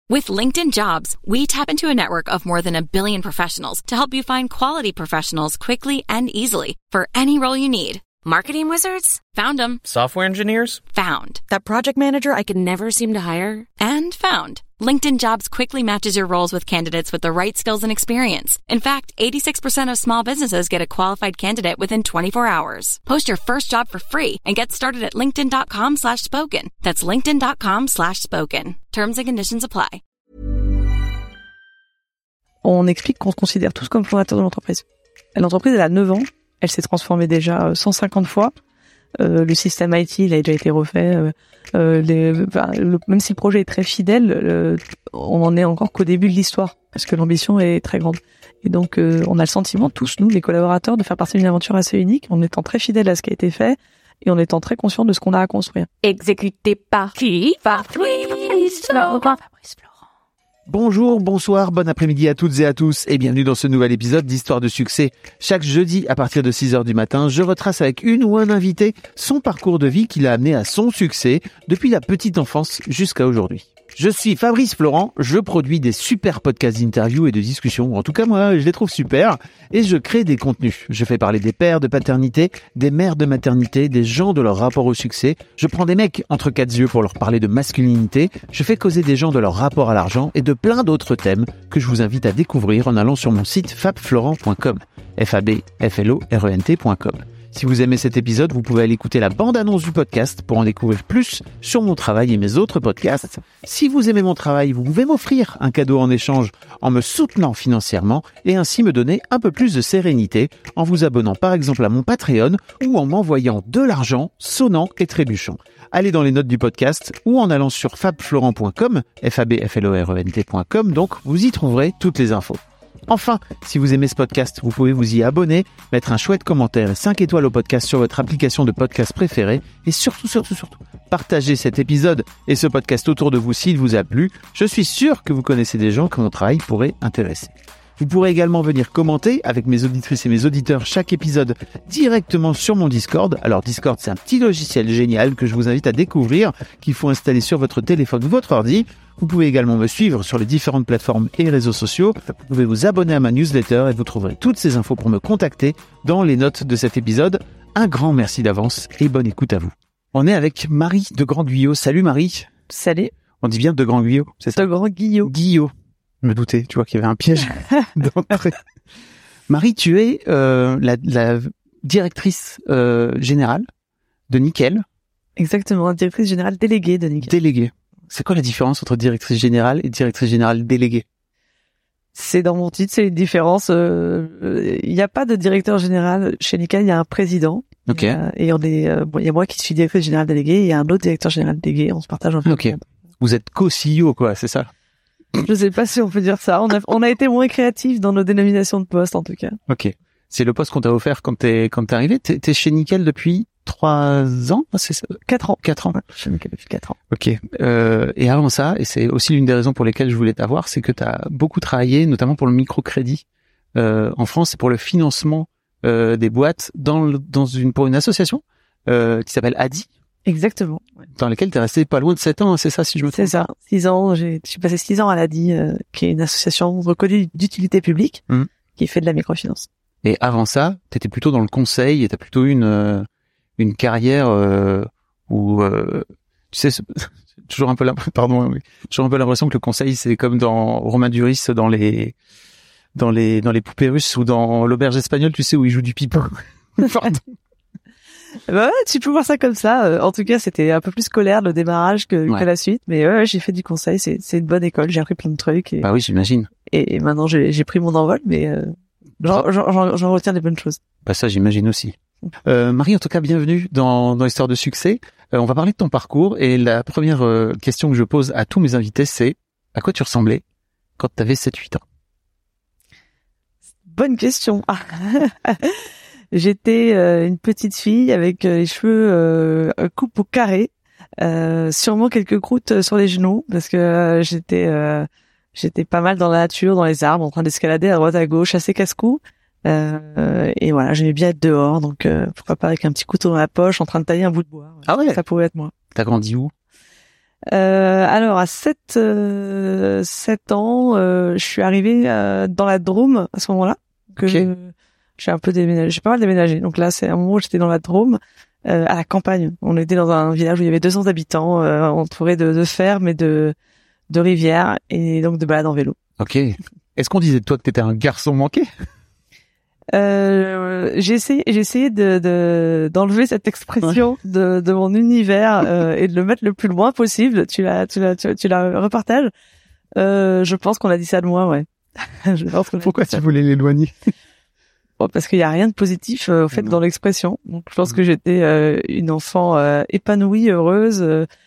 With LinkedIn Jobs, we tap into a network of more than 1 billion professionals to help you find quality professionals quickly and easily for any role you need. Marketing wizards? Found them. Software engineers? Found. That project manager I could never seem to hire? And found. LinkedIn Jobs quickly matches your roles with candidates with the right skills and experience. In fact, 86% of small businesses get a qualified candidate within 24 hours. Post your first job for free and get started at linkedin.com/spoken. That's linkedin.com/spoken. Terms and conditions apply. On explique qu'on se considère tous comme fondateurs de l'entreprise. L'entreprise, elle a 9 ans. Elle s'est transformée déjà 150 fois. Le système IT, il a déjà été refait. Même si le projet est très fidèle, on en est encore qu'au début de l'histoire, parce que l'ambition est très grande. Et donc, on a le sentiment, tous nous, les collaborateurs, de faire partie d'une aventure assez unique, en étant très fidèles à ce qui a été fait, et en étant très conscients de ce qu'on a à construire. Exécuté par qui? Fabrice Florent. Bonjour, bonsoir, bon après-midi à toutes et à tous et bienvenue dans ce nouvel épisode d'Histoire de succès. Chaque jeudi à partir de 6h du matin, je retrace avec une ou un invité son parcours de vie qui l'a amené à son succès depuis la petite enfance jusqu'à aujourd'hui. Je suis Fabrice Florent, je produis des super podcasts d'interviews et de discussions. En tout cas, moi, je les trouve super et je crée des contenus. Je fais parler des pères de paternité, des mères de maternité, des gens de leur rapport au succès. Je prends des mecs entre quatre yeux pour leur parler de masculinité. Je fais causer des gens de leur rapport à l'argent et de plein d'autres thèmes que je vous invite à découvrir en allant sur mon site fabflorent.com. fabflorent.com. Si vous aimez cet épisode, vous pouvez aller écouter la bande-annonce du podcast pour en découvrir plus sur mon travail et mes autres podcasts. Si vous aimez mon travail, vous pouvez m'offrir un cadeau en échange en me soutenant financièrement et ainsi me donner un peu plus de sérénité en vous abonnant par exemple à mon Patreon ou en m'envoyant de l'argent sonnant et trébuchant. Allez dans les notes du podcast ou en allant sur fabflorent.com, fabflorent.com, donc vous y trouverez toutes les infos. Enfin, si vous aimez ce podcast, vous pouvez vous y abonner, mettre un chouette commentaire et 5 étoiles au podcast sur votre application de podcast préférée et surtout, partagez cet épisode et ce podcast autour de vous s'il vous a plu. Je suis sûr que vous connaissez des gens que mon travail pourrait intéresser. Vous pourrez également venir commenter avec mes auditrices et mes auditeurs chaque épisode directement sur mon Discord. Alors Discord, c'est un petit logiciel génial que je vous invite à découvrir, qu'il faut installer sur votre téléphone ou votre ordi. Vous pouvez également me suivre sur les différentes plateformes et réseaux sociaux. Vous pouvez vous abonner à ma newsletter et vous trouverez toutes ces infos pour me contacter dans les notes de cet épisode. Un grand merci d'avance et bonne écoute à vous. On est avec Marie de Grand-Guyot. Salut Marie. Salut. On dit bien de Grand-Guyot, c'est ça? De Grand-Guyot. Guyot. Je me doutais, tu vois qu'il y avait un piège d'entrée. Marie, tu es la directrice générale de Nickel. Exactement, directrice générale déléguée de Nickel. Déléguée. C'est quoi la différence entre directrice générale et directrice générale déléguée? C'est dans mon titre, c'est une différence. Il n'y a pas de directeur général chez Nickel, il y a un président. Ok. Et on est, il y a moi qui suis directrice générale déléguée, et il y a un autre directeur général délégué. On se partage un peu. Ok. Vous êtes co-CEO, quoi, c'est ça? Je sais pas si on peut dire ça. On a été moins créatifs dans nos dénominations de poste, en tout cas. Ok. C'est le poste qu'on t'a offert quand t'es arrivé. T'es chez Nickel depuis 3 ans? C'est ça? 4 ans. 4 ans. Chez Nickel depuis 4 ans. Ok. Et avant ça, et c'est aussi l'une des raisons pour lesquelles je voulais t'avoir, c'est que t'as beaucoup travaillé, notamment pour le microcrédit, en France, et pour le financement, des boîtes pour une association, qui s'appelle ADI. Exactement. Dans laquelle t'es resté pas loin de 7 ans, c'est ça, si je me trompe? C'est ça. 6 ans. J'ai passé 6 ans à l'ADI, qui est une association reconnue d'utilité publique, qui fait de la microfinance. Et avant ça, t'étais plutôt dans le conseil et t'as plutôt eu une carrière, où, tu sais, toujours un peu l'impression que le conseil, c'est comme dans Romain Duris, dans les poupées russes ou dans l'auberge espagnole, tu sais, où il joue du pipeau. Pardon. Bah, tu peux voir ça comme ça. En tout cas, c'était un peu plus scolaire le démarrage que la suite. Mais ouais, j'ai fait du conseil. C'est une bonne école. J'ai appris plein de trucs. Bah oui, j'imagine. Et maintenant, j'ai pris mon envol, mais j'en retiens des bonnes choses. Bah ça, j'imagine aussi. Marie, en tout cas, bienvenue dans l'histoire de succès. On va parler de ton parcours et la première question que je pose à tous mes invités, c'est à quoi tu ressemblais quand tu avais 7-8 ans? Bonne question. J'étais une petite fille avec les cheveux coupe au carré, sûrement quelques croûtes sur les genoux parce que j'étais pas mal dans la nature, dans les arbres, en train d'escalader à droite à gauche, assez casse-cou. Et voilà, j'aimais bien être dehors, donc pourquoi pas avec un petit couteau dans la poche, en train de tailler un bout de bois. Ah ouais. Ça pouvait être moi. T'as grandi où? Alors à 7 ans, je suis arrivée dans la Drôme à ce moment-là. J'ai un peu déménagé, j'ai pas mal déménagé. Donc là, c'est un moment où j'étais dans la Drôme, à la campagne. On était dans un village où il y avait 200 habitants, entouré de fermes et de rivières et donc de balades en vélo. Ok. Est-ce qu'on disait de toi que t'étais un garçon manqué? J'ai essayé d'enlever cette expression de mon univers et de le mettre le plus loin possible. Tu la repartages. Je pense qu'on a dit ça de moi, ouais. Pourquoi tu voulais l'éloigner? Bon, parce qu'il y a rien de positif au fait dans l'expression. Donc je pense que j'étais une enfant épanouie, heureuse,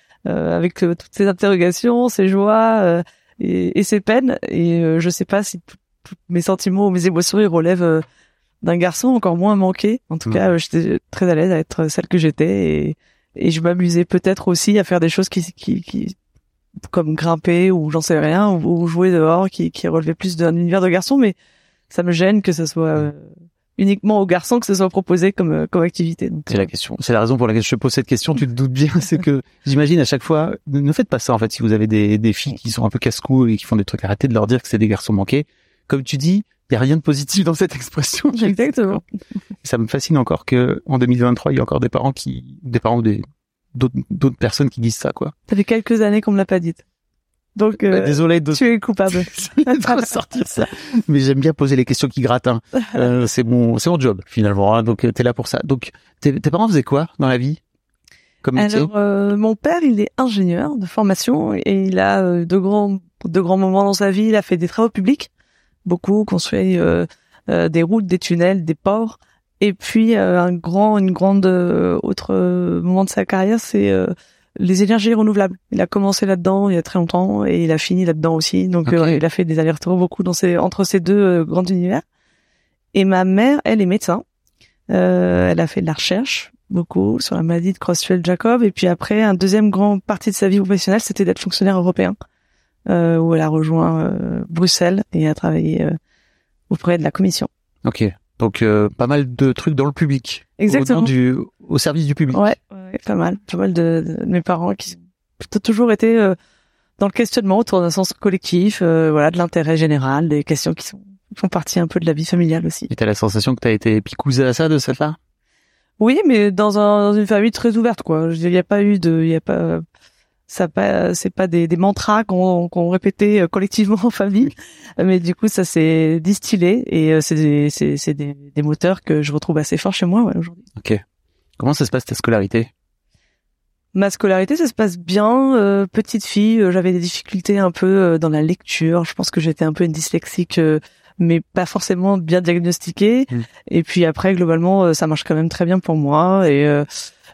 avec toutes ces interrogations, ces joies et ces peines. Et je sais pas si tous mes sentiments ou mes émotions ils relèvent d'un garçon, encore moins manqué. En tout cas, j'étais très à l'aise à être celle que j'étais et je m'amusais peut-être aussi à faire des choses qui comme grimper ou j'en sais rien ou jouer dehors qui relevaient plus d'un univers de garçon, mais ça me gêne que ce soit uniquement aux garçons que ce soit proposé comme activité. Donc, c'est la question. C'est la raison pour laquelle je te pose cette question. Tu te doutes bien, c'est que j'imagine à chaque fois, ne faites pas ça en fait. Si vous avez des filles qui sont un peu casse-cou et qui font des trucs, arrêtez de leur dire que c'est des garçons manqués. Comme tu dis, il y a rien de positif dans cette expression. Exactement. Ça me fascine encore que en 2023, il y a encore des parents ou d'autres personnes qui disent ça, quoi. Ça fait quelques années qu'on me l'a pas dite. Donc, désolé tu es coupable. de ressortir ça. Mais j'aime bien poser les questions qui grattent, hein. C'est mon job, finalement, hein. Donc, t'es là pour ça. Donc, tes parents faisaient quoi dans la vie? Comme métier? Alors, mon père, il est ingénieur de formation et il a de grands moments dans sa vie. Il a fait des travaux publics. Beaucoup, construit des routes, des tunnels, des ports. Et puis une grande autre moment de sa carrière, c'est les énergies renouvelables. Il a commencé là-dedans il y a très longtemps et il a fini là-dedans aussi. Donc il a fait des allers-retours beaucoup entre ces deux grands univers. Et ma mère, elle est médecin. Elle a fait de la recherche beaucoup sur la maladie de Creutzfeldt-Jakob. Et puis après, un deuxième grand partie de sa vie professionnelle, c'était d'être fonctionnaire européen. Où elle a rejoint Bruxelles et a travaillé auprès de la Commission. Ok, donc pas mal de trucs dans le public. Exactement. Au service du public. Ouais, pas mal de mes parents qui ont toujours été dans le questionnement autour d'un sens collectif, de l'intérêt général, des questions qui font partie un peu de la vie familiale aussi. Et t'as la sensation que t'as été picousée à ça de cette part? Oui, mais dans une famille très ouverte, quoi. Je veux dire, c'est pas des mantras qu'on répétait collectivement en famille, mais du coup ça s'est distillé et c'est des moteurs que je retrouve assez forts chez moi aujourd'hui. Ok. Comment ça se passe ta scolarité? Ma scolarité, ça se passe bien. Petite fille, j'avais des difficultés un peu dans la lecture. Je pense que j'étais un peu une dyslexique, mais pas forcément bien diagnostiquée. Et puis après, globalement, ça marche quand même très bien pour moi et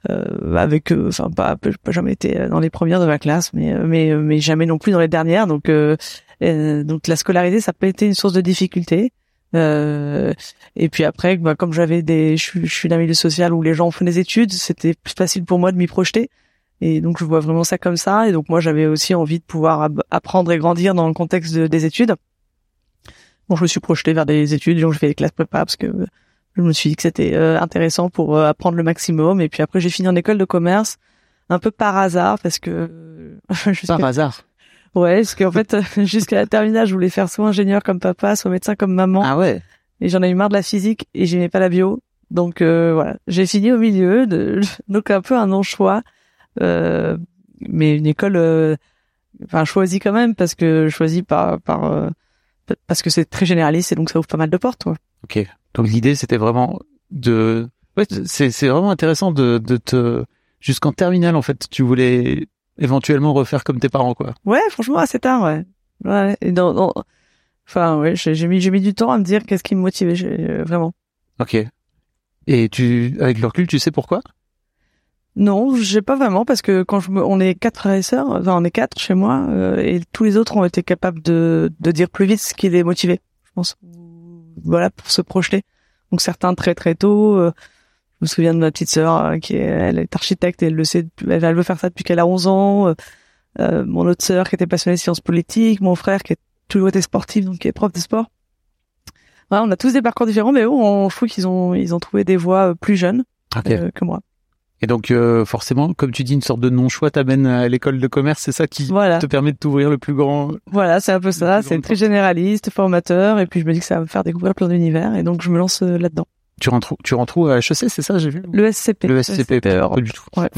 pas jamais été dans les premières de ma classe, mais jamais non plus dans les dernières. Donc la scolarité, ça n'a pas été une source de difficulté. Et puis après, comme je suis d'un milieu social où les gens font des études, c'était plus facile pour moi de m'y projeter. Et donc je vois vraiment ça comme ça. Et donc moi, j'avais aussi envie de pouvoir apprendre et grandir dans le contexte des études. Bon, je me suis projetée vers des études, donc je fais des classes prépa parce que je me suis dit que c'était intéressant pour apprendre le maximum. Et puis après, j'ai fini en école de commerce, un peu par hasard, parce que... Par hasard? Ouais, parce qu'en fait, jusqu'à la terminale, je voulais faire soit ingénieur comme papa, soit médecin comme maman. Ah ouais? Et j'en ai eu marre de la physique et j'aimais pas la bio. Donc voilà, j'ai fini au milieu, donc un peu un non-choix. Mais une école... choisie quand même, parce que choisie parce que c'est très généraliste et donc ça ouvre pas mal de portes, quoi. Ok. Donc l'idée, c'était vraiment c'est vraiment intéressant de te, jusqu'en terminale, en fait, tu voulais éventuellement refaire comme tes parents, quoi. Ouais, franchement, assez tard, ouais. Ouais. Et j'ai mis du temps à me dire qu'est-ce qui me motivait, vraiment. Ok. Et avec le recul, tu sais pourquoi? Non, j'ai pas vraiment, parce que on est 4 frères et sœurs, on est 4 chez moi, et tous les autres ont été capables de dire plus vite ce qui les motivait, je pense. Voilà, pour se projeter. Donc certains très très tôt. Je me souviens de ma petite sœur elle est architecte et elle le sait, elle veut faire ça depuis qu'elle a 11 ans. Mon autre sœur qui était passionnée de sciences politiques, mon frère qui a toujours été sportif, donc qui est prof de sport. Voilà, on a tous des parcours différents, mais je trouve qu'ils ont trouvé des voies plus jeunes que moi. Et donc forcément, comme tu dis, une sorte de non-choix t'amène à l'école de commerce, c'est ça qui te permet de t'ouvrir le plus grand. Voilà, c'est un peu ça. C'est très généraliste, formateur, et puis je me dis que ça va me faire découvrir plein d'univers, et donc je me lance là-dedans. Tu rentres où à HEC, c'est ça, j'ai vu? Le SCP. Le SCP, pas du tout. Ouais.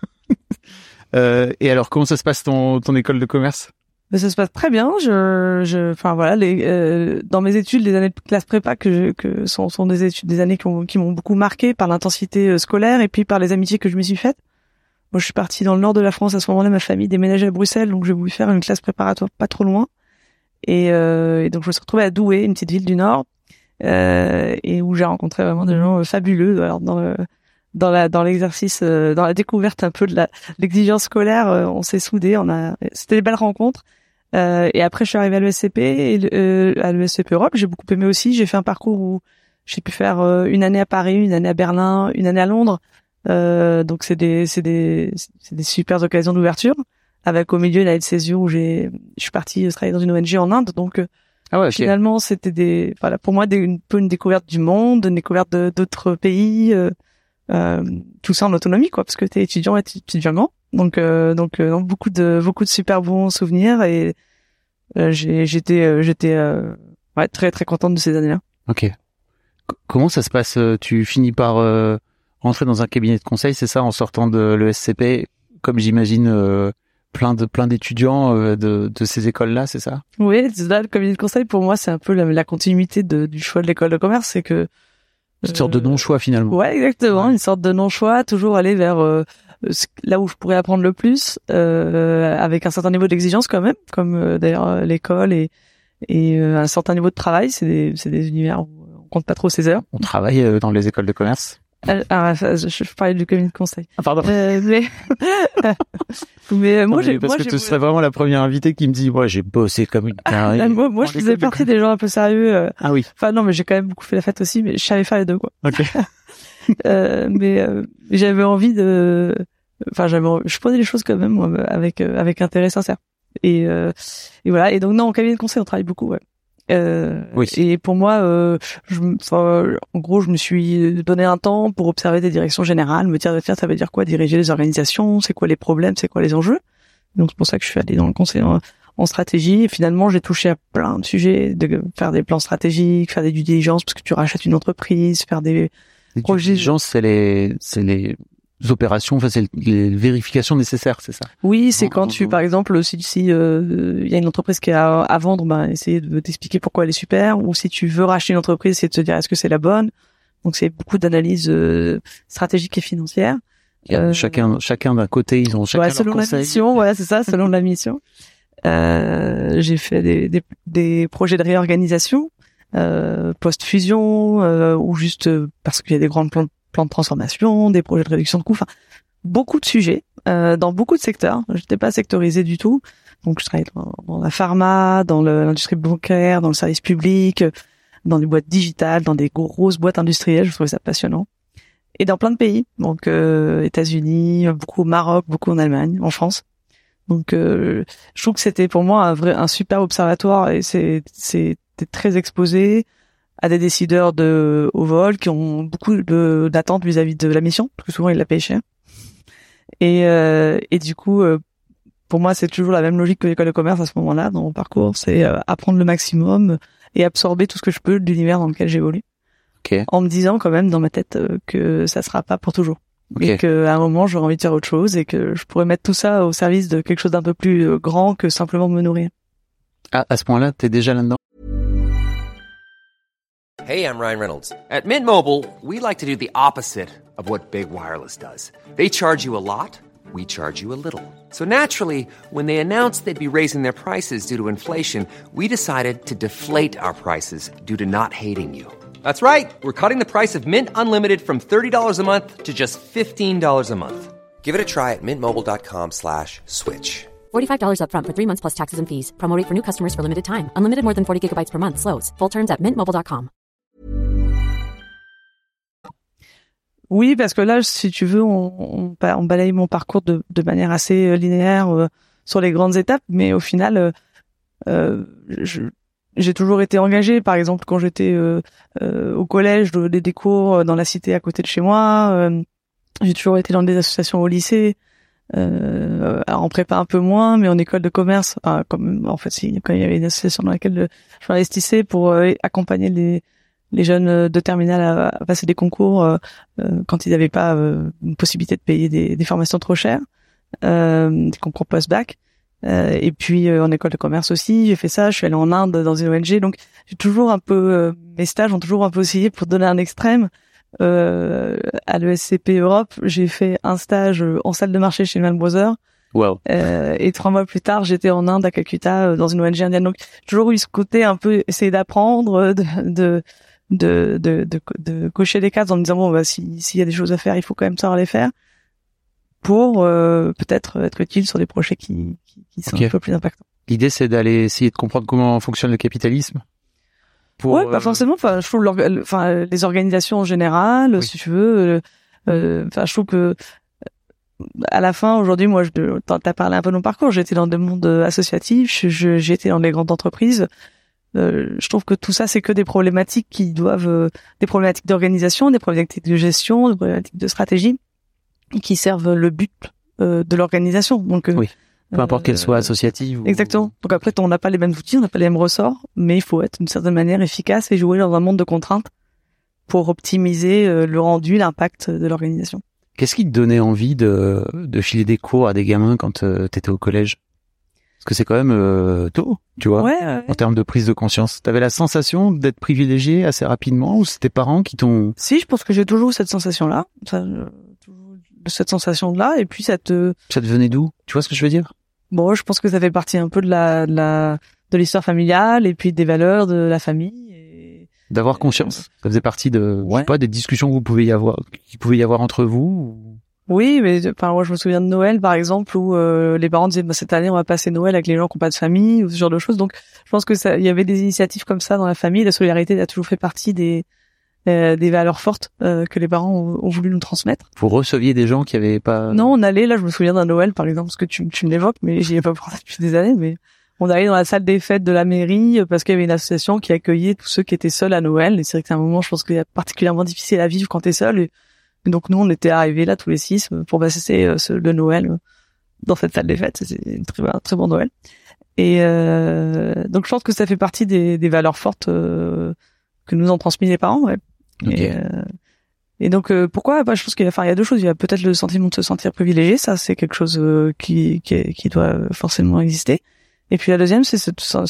Et alors, comment ça se passe ton école de commerce? Mais ça se passe très bien. Enfin voilà, dans mes études, les années de classe prépa que sont des études, des années qui m'ont beaucoup marqué par l'intensité scolaire et puis par les amitiés que je me suis faites. Moi, je suis partie dans le nord de la France à ce moment-là. Ma famille déménageait à Bruxelles, donc j'ai voulu faire une classe préparatoire pas trop loin. Et donc je me suis retrouvée à Douai, une petite ville du nord, et où j'ai rencontré vraiment des gens fabuleux. Alors dans l'exercice, dans la découverte un peu de l'exigence scolaire, on s'est soudés. C'était des belles rencontres. Et après, je suis arrivée à l'ESCP à l'ESCP Europe. J'ai beaucoup aimé aussi. J'ai fait un parcours où j'ai pu faire une année à Paris, une année à Berlin, une année à Londres. Donc c'est des super occasions d'ouverture. Avec au milieu une année de césure où je suis partie travailler dans une ONG en Inde. Donc finalement, c'était pour moi un peu une découverte du monde, une découverte d'autres pays. Tout ça en autonomie, quoi, parce que t'es étudiant et étudiant. Donc beaucoup de super bons souvenirs, et j'étais très très contente de ces années-là. Ok. Comment ça se passe? Tu finis par rentrer dans un cabinet de conseil, c'est ça, en sortant de l'ESCP, comme j'imagine plein d'étudiants de ces écoles-là, c'est ça? Oui, là, le cabinet de conseil pour moi c'est un peu la continuité du choix de l'école de commerce, c'est que une sorte de non-choix finalement. Ouais, exactement, une sorte de non-choix, toujours aller vers là où je pourrais apprendre le plus, avec un certain niveau d'exigence quand même, comme d'ailleurs l'école et un certain niveau de travail. C'est des univers où on compte pas trop ses heures. On travaille dans les écoles de commerce. Je parlais du cabinet de conseil. Ah pardon. Mais moi, tu serais vraiment la première invitée qui me dit, moi, j'ai bossé comme une tarée. Moi, je faisais partie des gens un peu sérieux. Ah oui. Enfin non, mais j'ai quand même beaucoup fait la fête aussi, mais je savais faire les deux, quoi. Ok. Mais j'avais envie je prenais les choses quand même moi, avec intérêt sincère. Et voilà. Et donc non, en cabinet de conseil, on travaille beaucoup, ouais. Oui. Et pour moi, en gros, je me suis donné un temps pour observer des directions générales, me dire, ça veut dire quoi diriger les organisations, c'est quoi les problèmes, c'est quoi les enjeux. Donc c'est pour ça que je suis allée dans le conseil en stratégie. Et finalement, j'ai touché à plein de sujets, de faire des plans stratégiques, faire des due diligence parce que tu rachètes une entreprise, faire des projets. Due diligence, c'est les opérations, enfin c'est les vérifications nécessaires, c'est ça? Oui, c'est quand par exemple, si y a une entreprise qui est à vendre, essayer de t'expliquer pourquoi elle est super, ou si tu veux racheter une entreprise, c'est de te dire est-ce que c'est la bonne. Donc c'est beaucoup d'analyse stratégique et financière. Chacun d'un côté, ils ont chacun selon leur conseil. La mission, voilà, c'est ça, selon la mission. J'ai fait des projets de réorganisation, post-fusion, ou juste parce qu'il y a des grands plans de transformation, des projets de réduction de coûts, enfin beaucoup de sujets dans beaucoup de secteurs. J'étais pas sectorisée du tout, donc je travaillais dans la pharma, dans l'industrie bancaire, dans le service public, dans des boîtes digitales, dans des grosses boîtes industrielles. Je trouvais ça passionnant, et dans plein de pays, donc États-Unis, beaucoup au Maroc, beaucoup en Allemagne, en France. Donc je trouve que c'était pour moi un super observatoire, et c'était très exposé à des décideurs de haut vol qui ont beaucoup d'attentes vis-à-vis de la mission, parce que souvent ils la payent cher. Et du coup, pour moi, c'est toujours la même logique que l'école de commerce à ce moment-là dans mon parcours, c'est apprendre le maximum et absorber tout ce que je peux de l'univers dans lequel j'évolue. Okay. En me disant quand même dans ma tête que ça sera pas pour toujours. Okay. Et qu'à un moment, j'aurai envie de faire autre chose et que je pourrais mettre tout ça au service de quelque chose d'un peu plus grand que simplement me nourrir. Ah, à ce point-là, t'es déjà là-dedans? Hey, I'm Ryan Reynolds. At Mint Mobile, we like to do the opposite of what Big Wireless does. They charge you a lot, we charge you a little. So naturally, when they announced they'd be raising their prices due to inflation, we decided to deflate our prices due to not hating you. That's right. We're cutting the price of Mint Unlimited from $30 a month to just $15 a month. Give it a try at mintmobile.com/switch. $45 up front for 3 months plus taxes and fees. Promo rate for new customers for limited time. Unlimited more than 40 gigabytes per month. Slows full terms at mintmobile.com. Oui, parce que là, si tu veux, on balaye mon parcours de manière assez linéaire sur les grandes étapes, mais au final, j'ai toujours été engagée. Par exemple, quand j'étais au collège, je donnais des cours dans la cité à côté de chez moi. J'ai toujours été dans des associations au lycée, en prépa un peu moins, mais en école de commerce, quand il y avait une association dans laquelle je m'investissais pour accompagner les jeunes de terminale à passer des concours quand ils n'avaient pas une possibilité de payer des formations trop chères, des concours post-bac. Et puis en école de commerce aussi, j'ai fait ça. Je suis allée en Inde dans une ONG, donc j'ai toujours un peu mes stages ont toujours un peu oscillé. Pour donner un extrême, à l'ESCP Europe, j'ai fait un stage en salle de marché chez Lehman Brothers. Wow. Et 3 mois plus tard, j'étais en Inde à Calcutta dans une ONG indienne. Donc j'ai toujours eu ce côté un peu essayer d'apprendre, de cocher des cases en me disant bon s'il y a des choses à faire, il faut quand même savoir les faire pour peut-être être utile sur des projets qui sont un peu plus impactants. L'idée c'est d'aller essayer de comprendre comment fonctionne le capitalisme. Ouais, pas forcément. Enfin, je trouve les organisations en général, si tu veux. Je trouve que à la fin, aujourd'hui, moi, t'as parlé un peu de mon parcours. J'ai été dans des mondes associatifs, j'ai été dans les grandes entreprises. Je trouve que tout ça, c'est que des problématiques des problématiques d'organisation, des problématiques de gestion, des problématiques de stratégie, qui servent le but de l'organisation. Donc, oui. Peu importe qu'elle soit associative. Exactement. Donc après, on n'a pas les mêmes outils, on n'a pas les mêmes ressorts, mais il faut être d'une certaine manière efficace et jouer dans un monde de contraintes pour optimiser le rendu, l'impact de l'organisation. Qu'est-ce qui te donnait envie de filer des cours à des gamins quand t'étais au collège? Parce que c'est quand même tôt, tu vois, en termes de prise de conscience. T'avais la sensation d'être privilégié assez rapidement, ou c'est tes parents qui t'ont... Si, je pense que j'ai toujours eu cette sensation-là. Cette sensation-là, et puis ça te venait d'où? Tu vois ce que je veux dire? Bon, je pense que ça fait partie un peu de l'histoire familiale, et puis des valeurs de la famille. Et... D'avoir conscience. Ça faisait partie de, je sais pas, des discussions que vous pouviez y avoir entre vous ou... Oui, mais moi je me souviens de Noël par exemple où les parents disaient cette année on va passer Noël avec les gens qui n'ont pas de famille ou ce genre de choses. Donc je pense que il y avait des initiatives comme ça dans la famille. La solidarité a toujours fait partie des valeurs fortes que les parents ont voulu nous transmettre. Vous receviez des gens qui avaient pas... Non, on allait, là je me souviens d'un Noël par exemple, parce que tu me l'évoques, mais j'y ai pas pensé depuis des années, mais on allait dans la salle des fêtes de la mairie parce qu'il y avait une association qui accueillait tous ceux qui étaient seuls à Noël. Et c'est vrai que c'est un moment, je pense, qu'il est particulièrement difficile à vivre quand t'es seul. Et donc nous, on était arrivés là tous les 6 pour passer le Noël dans cette salle des fêtes. C'était un très bon Noël. Et donc je pense que ça fait partie des valeurs fortes que nous ont transmis les parents, ouais. Okay. Et donc pourquoi je pense qu'il y a deux choses. Il y a peut-être le sentiment de se sentir privilégié, ça c'est quelque chose qui doit forcément exister. Et puis la deuxième, c'est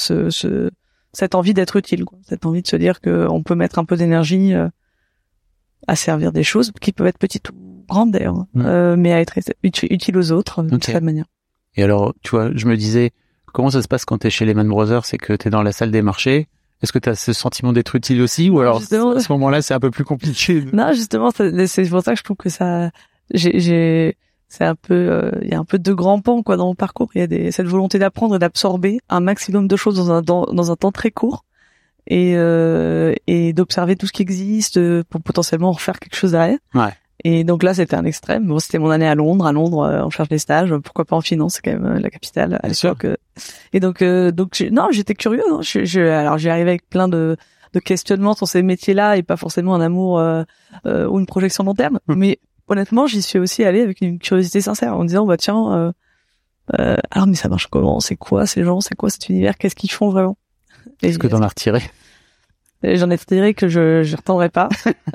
cette envie d'être utile, quoi. Cette envie de se dire que on peut mettre un peu d'énergie à servir des choses qui peuvent être petites ou grandes d'ailleurs, mais à être utile aux autres de cette manière. Et alors, tu vois, je me disais, comment ça se passe quand t'es chez Lehman Brothers, c'est que t'es dans la salle des marchés? Est-ce que tu as ce sentiment d'être utile aussi, ou alors justement, à ce moment-là c'est un peu plus compliqué? Non, justement, c'est pour ça que je trouve que ça, c'est un peu, il y a un peu de grands pans quoi dans mon parcours. Il y a cette volonté d'apprendre et d'absorber un maximum de choses dans un temps très court, et d'observer tout ce qui existe pour potentiellement en faire quelque chose derrière. Ouais. Et donc là, c'était un extrême. Bon, c'était mon année à Londres, on cherche des stages. Pourquoi pas en finance, c'est quand même la capitale à l'époque. Et donc j'étais curieux. Hein. Alors, j'y arrivais avec plein de questionnements sur ces métiers-là et pas forcément un amour ou une projection long terme. Mais honnêtement, j'y suis aussi allée avec une curiosité sincère, en me disant bah tiens, alors mais ça marche comment? C'est quoi ces gens? C'est quoi cet univers? Qu'est-ce qu'ils font vraiment? Est-ce que t'en as retiré? J'en ai retiré que je retournerai pas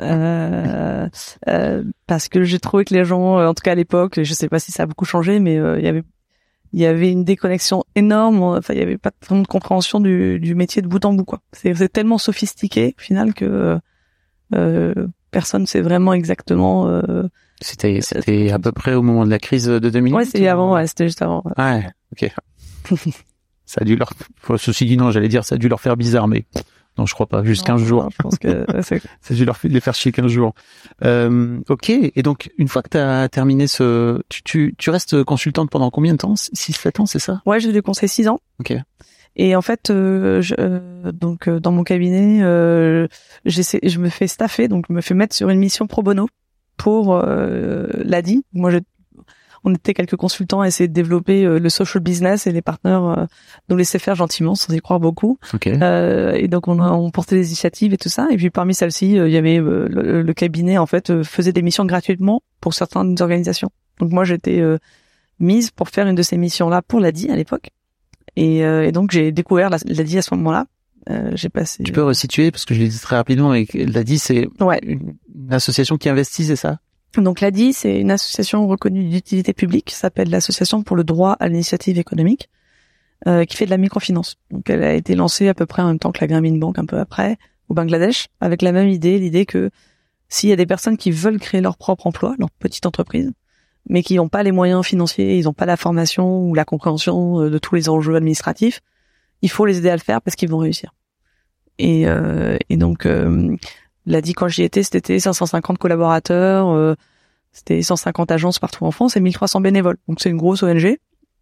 parce que j'ai trouvé que les gens, en tout cas à l'époque, je sais pas si ça a beaucoup changé, mais il y avait une déconnexion énorme. Enfin, il y avait pas vraiment de compréhension du métier de bout en bout, quoi. C'est tellement sophistiqué au final que personne sait vraiment exactement. C'était à peu près au moment de la crise de 2008. Ouais, c'était avant. Ouais, c'était juste avant. Ouais, ok. Ça a dû ceci dit non, j'allais dire ça a dû leur faire bizarre, mais. Non, je crois pas. Juste 15 jours. Je pense que ça a dû les faire chier 15 jours. Ok. Et donc, une fois que t'as terminé tu restes consultante pendant combien de temps? 6-7 ans, c'est ça? Ouais, j'ai eu des conseils 6 ans. Ok. Et en fait, donc dans mon cabinet, je me fais staffer, donc je me fais mettre sur une mission pro bono pour l'ADI. Moi, on était quelques consultants à essayer de développer le social business et les partenaires nous laissaient faire gentiment sans y croire beaucoup. Okay. Et donc on portait des initiatives et tout ça. Et puis parmi celles-ci, il y avait le cabinet en fait faisait des missions gratuitement pour certaines organisations. Donc moi j'étais mise pour faire une de ces missions-là pour l'ADI à l'époque. Et donc j'ai découvert l'ADI à ce moment-là. J'ai passé. Tu peux resituer parce que je l'ai dit très rapidement, mais l'ADI c'est une association qui investit, c'est ça? Donc l'ADI c'est une association reconnue d'utilité publique, qui s'appelle l'Association pour le droit à l'initiative économique, qui fait de la microfinance. Donc elle a été lancée à peu près en même temps que la Grameen Bank, un peu après, au Bangladesh, avec la même l'idée que s'il y a des personnes qui veulent créer leur propre emploi, leur petite entreprise, mais qui n'ont pas les moyens financiers, ils n'ont pas la formation ou la compréhension de tous les enjeux administratifs, il faut les aider à le faire parce qu'ils vont réussir. Et donc l'ADI quand j'y étais, c'était 550 collaborateurs, c'était 150 agences partout en France et 1300 bénévoles. Donc c'est une grosse ONG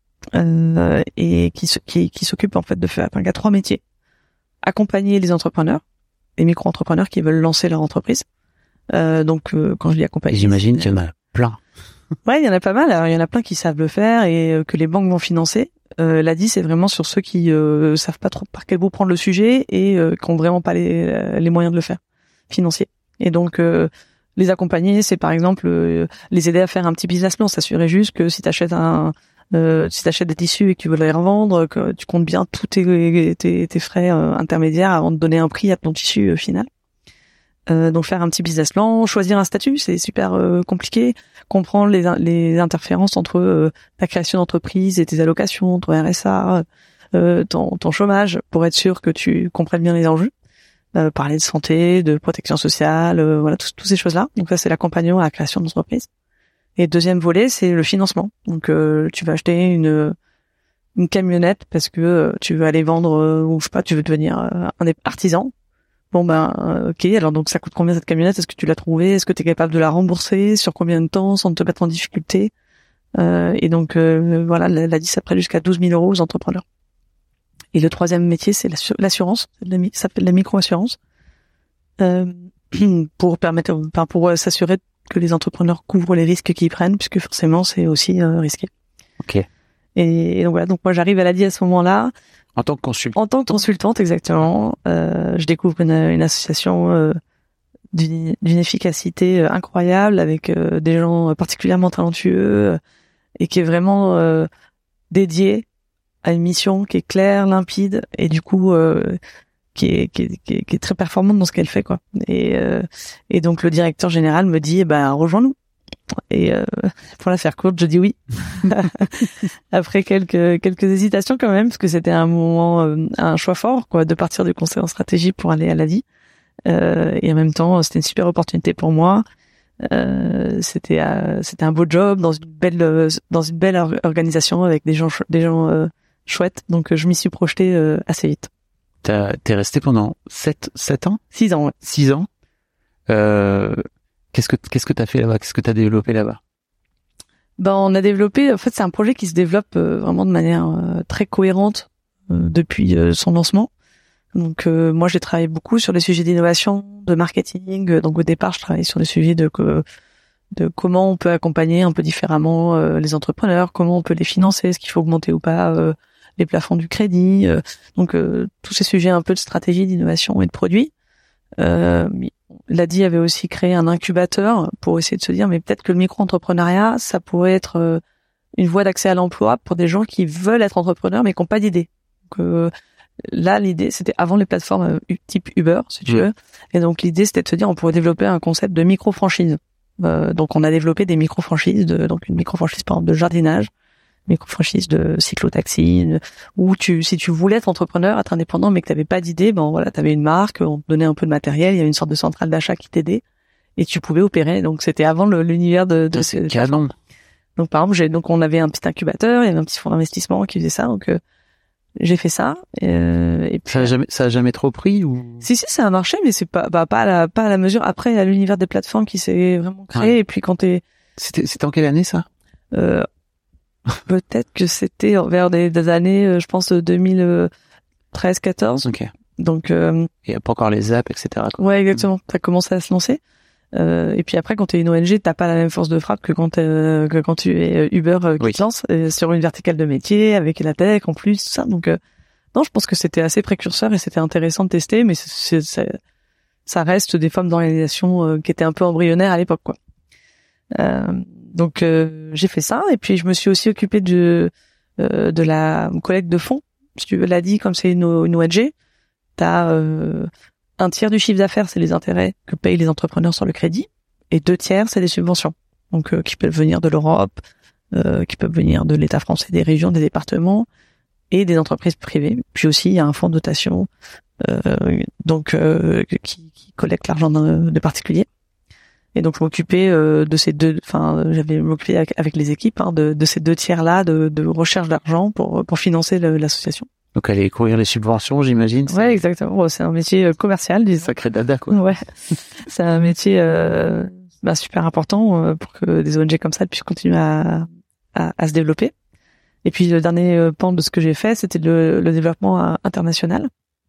et qui s'occupe en fait de faire, il y a 3 métiers: accompagner les entrepreneurs, les micro-entrepreneurs qui veulent lancer leur entreprise. Donc quand je dis accompagner, j'imagine qu'il y en a plein. Ouais, il y en a pas mal. Alors, il y en a plein qui savent le faire et que les banques vont financer. L'ADI, c'est vraiment sur ceux qui savent pas trop par quel bout prendre le sujet et qui ont vraiment pas les moyens de le faire, financiers. Et donc, les accompagner, c'est par exemple les aider à faire un petit business plan, s'assurer juste que si t'achètes des tissus et que tu veux les revendre, que tu comptes bien tous tes frais intermédiaires avant de donner un prix à ton tissu final. Donc faire un petit business plan, choisir un statut, c'est super compliqué. Comprendre les interférences entre ta création d'entreprise et tes allocations, ton RSA, ton chômage, pour être sûr que tu comprennes bien les enjeux. Parler de santé, de protection sociale, voilà, toutes ces choses-là. Donc ça, c'est l'accompagnement à la création d'entreprise. Et deuxième volet, c'est le financement. Donc tu vas acheter une camionnette parce que tu veux aller vendre, ou je sais pas, tu veux devenir un artisan. Bon ok, alors donc ça coûte combien cette camionnette? Est-ce que tu l'as trouvée? Est-ce que tu es capable de la rembourser? Sur combien de temps sans te mettre en difficulté? Et donc voilà, l'ADI ça prête jusqu'à 12 000 € aux entrepreneurs. Et le troisième métier, c'est l'assurance, ça s'appelle la micro-assurance, pour s'assurer que les entrepreneurs couvrent les risques qu'ils prennent, puisque forcément c'est aussi risqué. Ok. Et donc voilà, donc moi j'arrive à l'ADI à ce moment-là. En tant que consultante. En tant que consultante, exactement. Je découvre une association d'une efficacité incroyable, avec des gens particulièrement talentueux et qui est vraiment dédiée à une mission qui est claire, limpide et du coup qui est très performante dans ce qu'elle fait, quoi. Et donc le directeur général me dit rejoins-nous. Et pour la faire courte, je dis oui. Après quelques hésitations quand même, parce que c'était un moment, un choix fort, quoi, de partir du conseil en stratégie pour aller à l'ADI. Et en même temps, c'était une super opportunité pour moi. C'était un beau job dans une belle organisation avec des gens chouettes. Donc je m'y suis projetée assez vite. T'es resté pendant 7 ans? 6 ans, ouais. 6 ans. Qu'est-ce que t'as fait là-bas? Qu'est-ce que t'as développé là-bas? On a développé, en fait, c'est un projet qui se développe vraiment de manière très cohérente depuis son lancement. Donc moi, j'ai travaillé beaucoup sur les sujets d'innovation, de marketing. Donc au départ, je travaillais sur des sujets de comment on peut accompagner un peu différemment les entrepreneurs, comment on peut les financer, est-ce qu'il faut augmenter ou pas les plafonds du crédit. Donc tous ces sujets un peu de stratégie, d'innovation et de produits. L'ADI avait aussi créé un incubateur pour essayer de se dire mais peut-être que le micro-entrepreneuriat, ça pourrait être une voie d'accès à l'emploi pour des gens qui veulent être entrepreneurs mais qui n'ont pas d'idée. Donc là, l'idée, c'était avant les plateformes type Uber, si tu veux. Et donc l'idée, c'était de se dire on pourrait développer un concept de micro-franchise. Donc on a développé des micro-franchises, donc une micro-franchise par exemple de jardinage, micro-franchise de cyclo-taxi, où si tu voulais être entrepreneur, être indépendant, mais que t'avais pas d'idée, t'avais une marque, on te donnait un peu de matériel, il y avait une sorte de centrale d'achat qui t'aidait, et tu pouvais opérer. Donc c'était avant l'univers de c'est canon. Donc par exemple, on avait un petit incubateur, il y avait un petit fonds d'investissement qui faisait ça, donc j'ai fait ça. Et puis, ça a jamais trop pris ou? Si, ça a marché, mais c'est pas à la mesure. Après, il y a l'univers des plateformes qui s'est vraiment créé, et puis quand C'était en quelle année ça? Peut-être que c'était vers des années, je pense 2013-14. Ok. Donc il y a pas encore les apps, etc., quoi. Ouais, exactement. Ça commençait à se lancer. Et puis après, quand tu es une ONG, t'as pas la même force de frappe que quand tu es Uber qui te lance sur une verticale de métier avec la tech en plus, tout ça. Donc non, je pense que c'était assez précurseur et c'était intéressant de tester, mais ça reste des formes d'organisation qui étaient un peu embryonnaires à l'époque, quoi. Donc j'ai fait ça et puis je me suis aussi occupée de la collecte de fonds. Si tu l'as dit, comme c'est une ONG, t'as un tiers du chiffre d'affaires, c'est les intérêts que payent les entrepreneurs sur le crédit, et 2/3, c'est des subventions. Donc qui peuvent venir de l'Europe, qui peuvent venir de l'État français, des régions, des départements et des entreprises privées. Puis aussi, il y a un fonds de dotation qui collecte l'argent de particuliers. Et donc je m'occupais de ces j'avais m'occupé avec les équipes de ces 2/3 là de recherche d'argent pour financer l'association. Donc aller courir les subventions, j'imagine. Ouais, exactement. C'est un métier commercial, disons. Sacré dada, quoi. Ouais. C'est un métier super important pour que des ONG comme ça puissent continuer à se développer. Et puis le dernier pan de ce que j'ai fait, c'était le développement international.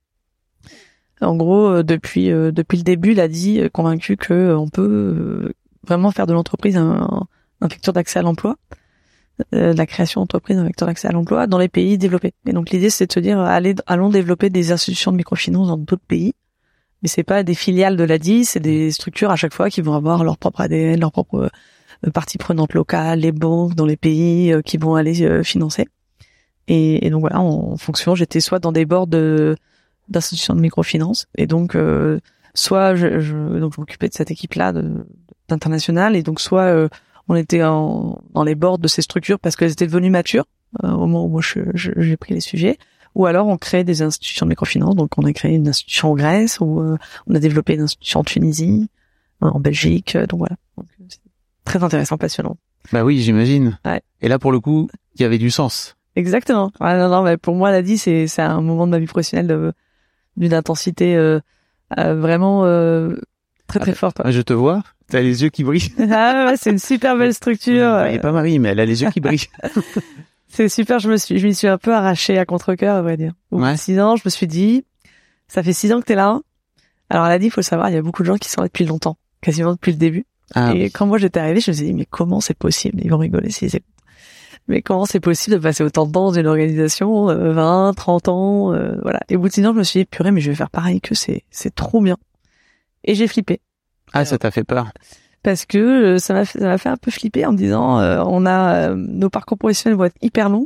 En gros, depuis le début, l'ADI est convaincu que on peut vraiment faire de l'entreprise un vecteur d'accès à l'emploi. La création d'entreprise, un vecteur d'accès à l'emploi dans les pays développés. Et donc l'idée, c'est de se dire, allons développer des institutions de microfinance dans d'autres pays. Mais c'est pas des filiales de l'ADI, c'est des structures à chaque fois qui vont avoir leur propre ADN, leur propre partie prenante locale, les banques dans les pays qui vont aller financer. Et donc voilà, en fonction, j'étais soit dans des boards d'institutions de microfinance, et donc soit donc je m'occupais de cette équipe-là d'international, et donc soit on était dans les boards de ces structures parce qu'elles étaient devenues matures au moment où moi j'ai pris les sujets, ou alors on crée des institutions de microfinance. Donc on a créé une institution en Grèce, ou on a développé une institution en Tunisie, en Belgique, donc voilà. Donc, c'est très intéressant, passionnant. Bah oui, j'imagine. Ouais. Et là, pour le coup, il y avait du sens. Exactement. Ouais, non, mais pour moi, l'ADI, c'est un moment de ma vie professionnelle d'une intensité vraiment très très forte. Ah, je te vois. T'as les yeux qui brillent. Ah ouais, c'est une super belle structure. Elle est pas Marie, mais elle a les yeux qui brillent. C'est super. Je m'y suis un peu arrachée à contre-cœur, à vrai dire. Au bout de 6 ans, je me suis dit, ça fait 6 ans que t'es là. Alors l'ADI, il faut le savoir, il y a beaucoup de gens qui sont là depuis longtemps, quasiment depuis le début. Ah, et quand moi j'étais arrivée, je me suis dit, mais comment c'est possible? Ils vont rigoler s'ils écoutent. Mais comment c'est possible de passer autant de temps dans une organisation, 20, 30 ans, voilà. Et au bout de 6 ans, je me suis dit, purée, mais je vais faire pareil que c'est trop bien. Et j'ai flippé. Ah, ça t'a fait peur? Parce que ça m'a fait un peu flipper en me disant, nos parcours professionnels vont être hyper longs.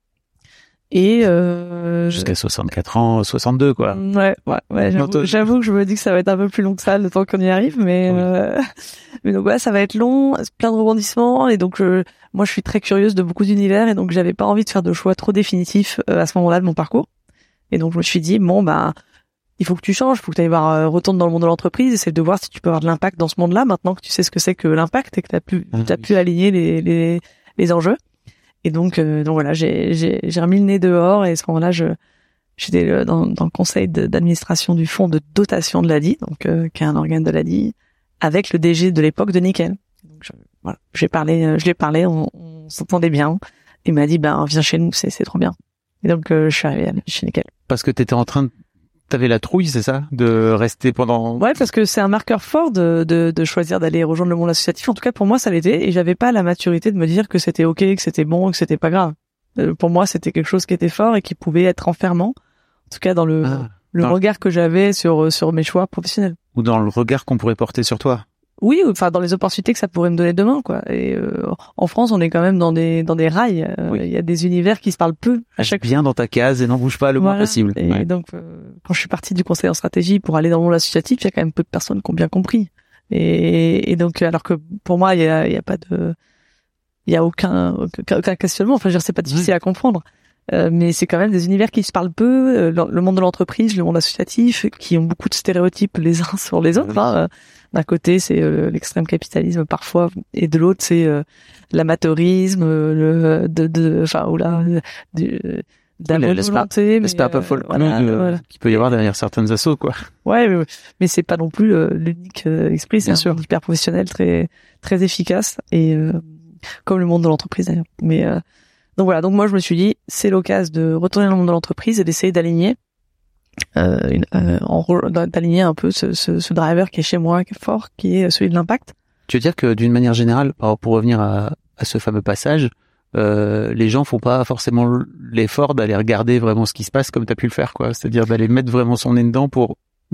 Et jusqu'à 64 ans, 62, quoi. Ouais, j'avoue que je me dis que ça va être un peu plus long que ça le temps qu'on y arrive, mais mais donc voilà, ça va être long, plein de rebondissements, et donc moi je suis très curieuse de beaucoup d'univers, et donc j'avais pas envie de faire de choix trop définitifs à ce moment-là de mon parcours. Et donc je me suis dit, bon bah il faut que tu changes, il faut que tu ailles voir, retourne dans le monde de l'entreprise, essaie de voir si tu peux avoir de l'impact dans ce monde-là, maintenant que tu sais ce que c'est que l'impact et que t'as pu aligner les enjeux. Et donc voilà, j'ai remis le nez dehors, et à ce moment-là, j'étais dans le conseil d'administration du fonds de dotation de l'ADI, donc qui est un organe de l'ADI, avec le DG de l'époque de Nickel. Donc voilà, je lui ai parlé, on s'entendait bien. Il m'a dit, ben viens chez nous, c'est trop bien. Et donc je suis arrivée chez Nickel. Parce que t'avais la trouille, c'est ça, de rester pendant... Ouais, parce que c'est un marqueur fort de choisir d'aller rejoindre le monde associatif. En tout cas, pour moi, ça l'était, et j'avais pas la maturité de me dire que c'était ok, que c'était bon, que c'était pas grave. Pour moi, c'était quelque chose qui était fort et qui pouvait être enfermant. En tout cas, dans le regard que j'avais sur mes choix professionnels. Ou dans le regard qu'on pourrait porter sur toi. Oui, enfin dans les opportunités que ça pourrait me donner demain, quoi. Et en France, on est quand même dans des rails. Il y a des univers qui se parlent peu à chaque fois. Viens dans ta case et n'en bouge pas le moins possible. Et donc, quand je suis partie du conseil en stratégie pour aller dans le monde associatif, il y a quand même peu de personnes qui ont bien compris. Et donc, alors que pour moi, il y a aucun questionnement. Enfin, je veux dire, c'est pas difficile à comprendre. Mais c'est quand même des univers qui se parlent peu, le monde de l'entreprise, le monde associatif, qui ont beaucoup de stéréotypes les uns sur les autres. Hein. D'un côté, c'est l'extrême capitalisme parfois, et de l'autre, c'est l'amateurisme, la volonté, l'aspect un peu folle voilà. qu'il peut y avoir derrière certaines assos, quoi. Ouais, mais c'est pas non plus l'unique esprit. C'est un hyper professionnel, très très efficace, et comme le monde de l'entreprise d'ailleurs. Mais donc voilà, donc moi je me suis dit, c'est l'occasion de retourner dans le monde de l'entreprise et d'essayer d'aligner d'aligner un peu ce driver qui est chez moi, qui est fort, qui est celui de l'impact. Tu veux dire que d'une manière générale, pour revenir à ce fameux passage, les gens font pas forcément l'effort d'aller regarder vraiment ce qui se passe comme tu as pu le faire, quoi. C'est-à-dire d'aller mettre vraiment son nez dedans pour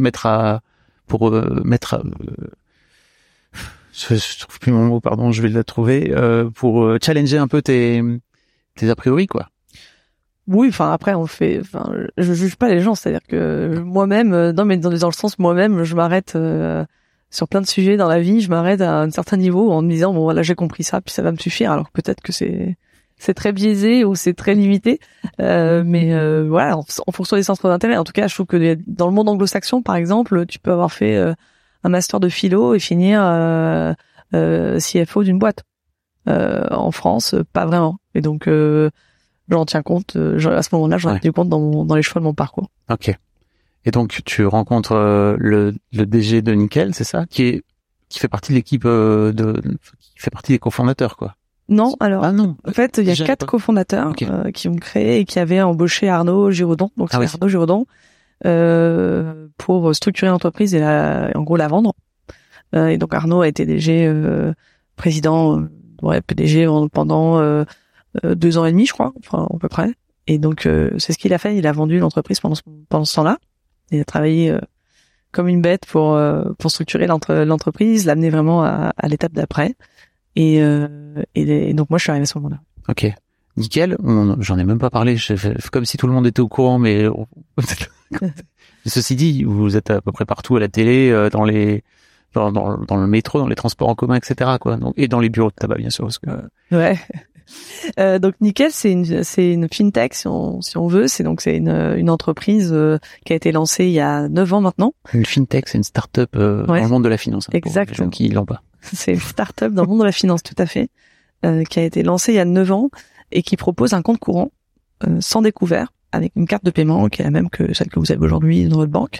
je trouve plus mon mot, pardon, je vais le trouver, pour challenger un peu tes a priori, quoi. Oui, enfin après je juge pas les gens, c'est-à-dire que moi-même dans le sens moi-même, je m'arrête sur plein de sujets dans la vie, je m'arrête à un certain niveau en me disant bon voilà, j'ai compris ça, puis ça va me suffire. Alors peut-être que c'est très biaisé ou c'est très limité, mais voilà, en fonction des centres d'intérêt. En tout cas, je trouve que dans le monde anglo-saxon, par exemple, tu peux avoir fait un master de philo et finir CFO d'une boîte. En France, pas vraiment. Et donc j'en tiens compte. À ce moment-là, j'en ai tenu compte dans les choix de mon parcours. Ok. Et donc tu rencontres le DG de Nickel, c'est ça, qui fait partie de l'équipe qui fait partie des cofondateurs, quoi. Non, alors. Ah non. En fait, il y a 4 cofondateurs qui ont créé et qui avaient embauché Arnaud Giraudon. Donc c'est Arnaud Giraudon pour structurer l'entreprise et en gros la vendre. Et donc Arnaud a été DG président PDG pendant 2 ans et demi, je crois, enfin à peu près. Et donc c'est ce qu'il a fait. Il a vendu l'entreprise pendant ce temps-là. Il a travaillé comme une bête pour structurer l'entreprise, l'amener vraiment à l'étape d'après. Et donc moi je suis arrivé à ce moment-là. Ok. Nickel. J'en ai même pas parlé. Je fais comme si tout le monde était au courant, mais ceci dit, vous êtes à peu près partout à la télé, dans le métro, dans les transports en commun, etc., quoi. Donc, et dans les bureaux de tabac, bien sûr, parce que. Ouais. Donc Nickel, c'est une fintech si on veut. C'est une entreprise qui a été lancée il y a 9 ans maintenant. Une fintech, c'est une start-up dans le monde de la finance. Exactement. Pour les gens qui l'ont pas. C'est une start-up dans le monde de la finance, tout à fait, qui a été lancée il y a 9 ans et qui propose un compte courant sans découvert avec une carte de paiement qui est la même que celle que vous avez aujourd'hui dans votre banque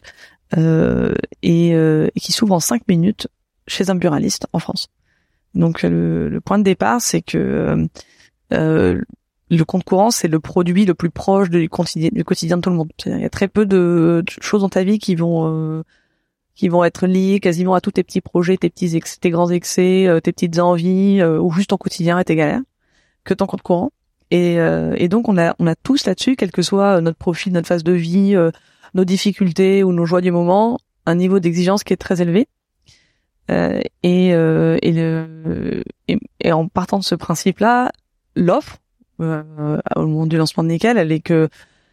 et qui s'ouvre en 5 minutes chez un buraliste en France. Donc le point de départ, c'est que le compte courant, c'est le produit le plus proche du quotidien de tout le monde. C'est-à-dire, il y a très peu de choses dans ta vie qui vont être liées quasiment à tous tes petits projets, tes grands excès, tes petites envies, ou juste ton quotidien et tes galères, que ton compte courant. Et donc on a tous là-dessus, quel que soit notre profil, notre phase de vie, nos difficultés ou nos joies du moment, un niveau d'exigence qui est très élevé. Et en partant de ce principe-là, l'offre au moment du lancement de Nickel, elle est que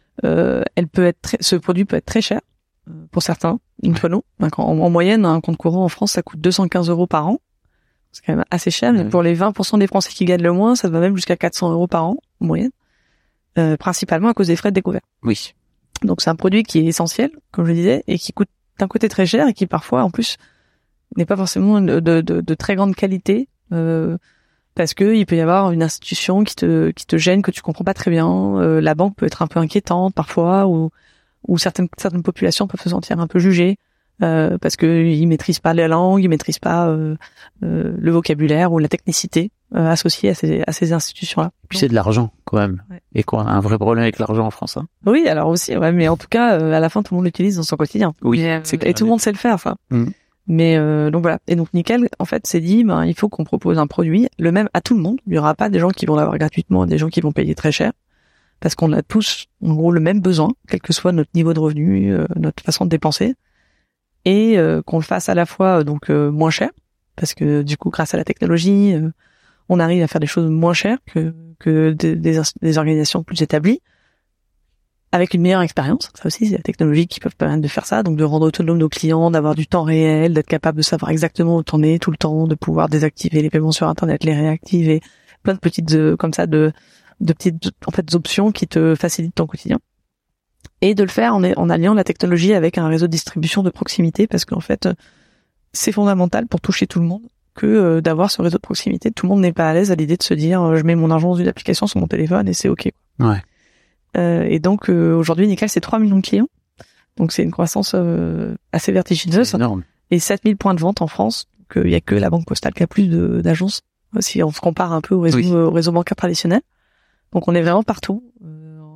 ce produit peut être très cher pour certains, d'entre nous. En moyenne, un compte courant en France, ça coûte 215 € par an. C'est quand même assez cher, mais pour les 20% des Français qui gagnent le moins, ça va même jusqu'à 400 € par an, en moyenne. Principalement à cause des frais de découvert. Oui. Donc c'est un produit qui est essentiel, comme je disais, et qui coûte d'un côté très cher et qui parfois, en plus, n'est pas forcément de très grande qualité, parce que il peut y avoir une institution qui te gêne, que tu comprends pas très bien. La banque peut être un peu inquiétante parfois, ou certaines populations peuvent se sentir un peu jugées parce que ils maîtrisent pas la langue, ils maîtrisent pas le vocabulaire ou la technicité associée à ces institutions-là. Puis c'est de l'argent quand même. Ouais. Et quoi, un vrai problème avec l'argent en France, hein. Oui, alors aussi, ouais, mais en tout cas, à la fin, tout le monde l'utilise dans son quotidien. Oui, c'est clair. Et tout le monde sait le faire, ça. Mais donc voilà. Et donc Nickel, en fait, s'est dit, il faut qu'on propose un produit le même à tout le monde. Il y aura pas des gens qui vont l'avoir gratuitement, des gens qui vont payer très cher, parce qu'on a tous, en gros, le même besoin, quel que soit notre niveau de revenu, notre façon de dépenser, et qu'on le fasse à la fois moins cher, parce que du coup, grâce à la technologie, on arrive à faire des choses moins chères que des organisations plus établies, avec une meilleure expérience. Ça aussi, c'est la technologie qui peut permettre de faire ça, donc de rendre autonomes nos clients, d'avoir du temps réel, d'être capable de savoir exactement où t'en es tout le temps, de pouvoir désactiver les paiements sur Internet, les réactiver, plein de petites comme ça de petites en fait options qui te facilitent ton quotidien. Et de le faire en alliant la technologie avec un réseau de distribution de proximité, parce qu'en fait, c'est fondamental pour toucher tout le monde que d'avoir ce réseau de proximité. Tout le monde n'est pas à l'aise à l'idée de se dire je mets mon argent dans une application sur mon téléphone et c'est OK. Ouais. Et donc aujourd'hui Nickel c'est 3 millions de clients. Donc c'est une croissance assez vertigineuse. C'est énorme. Et 7000 points de vente en France. Donc il y a que la Banque Postale qui a plus d'agences si on se compare un peu au réseau bancaire traditionnel. Donc on est vraiment partout.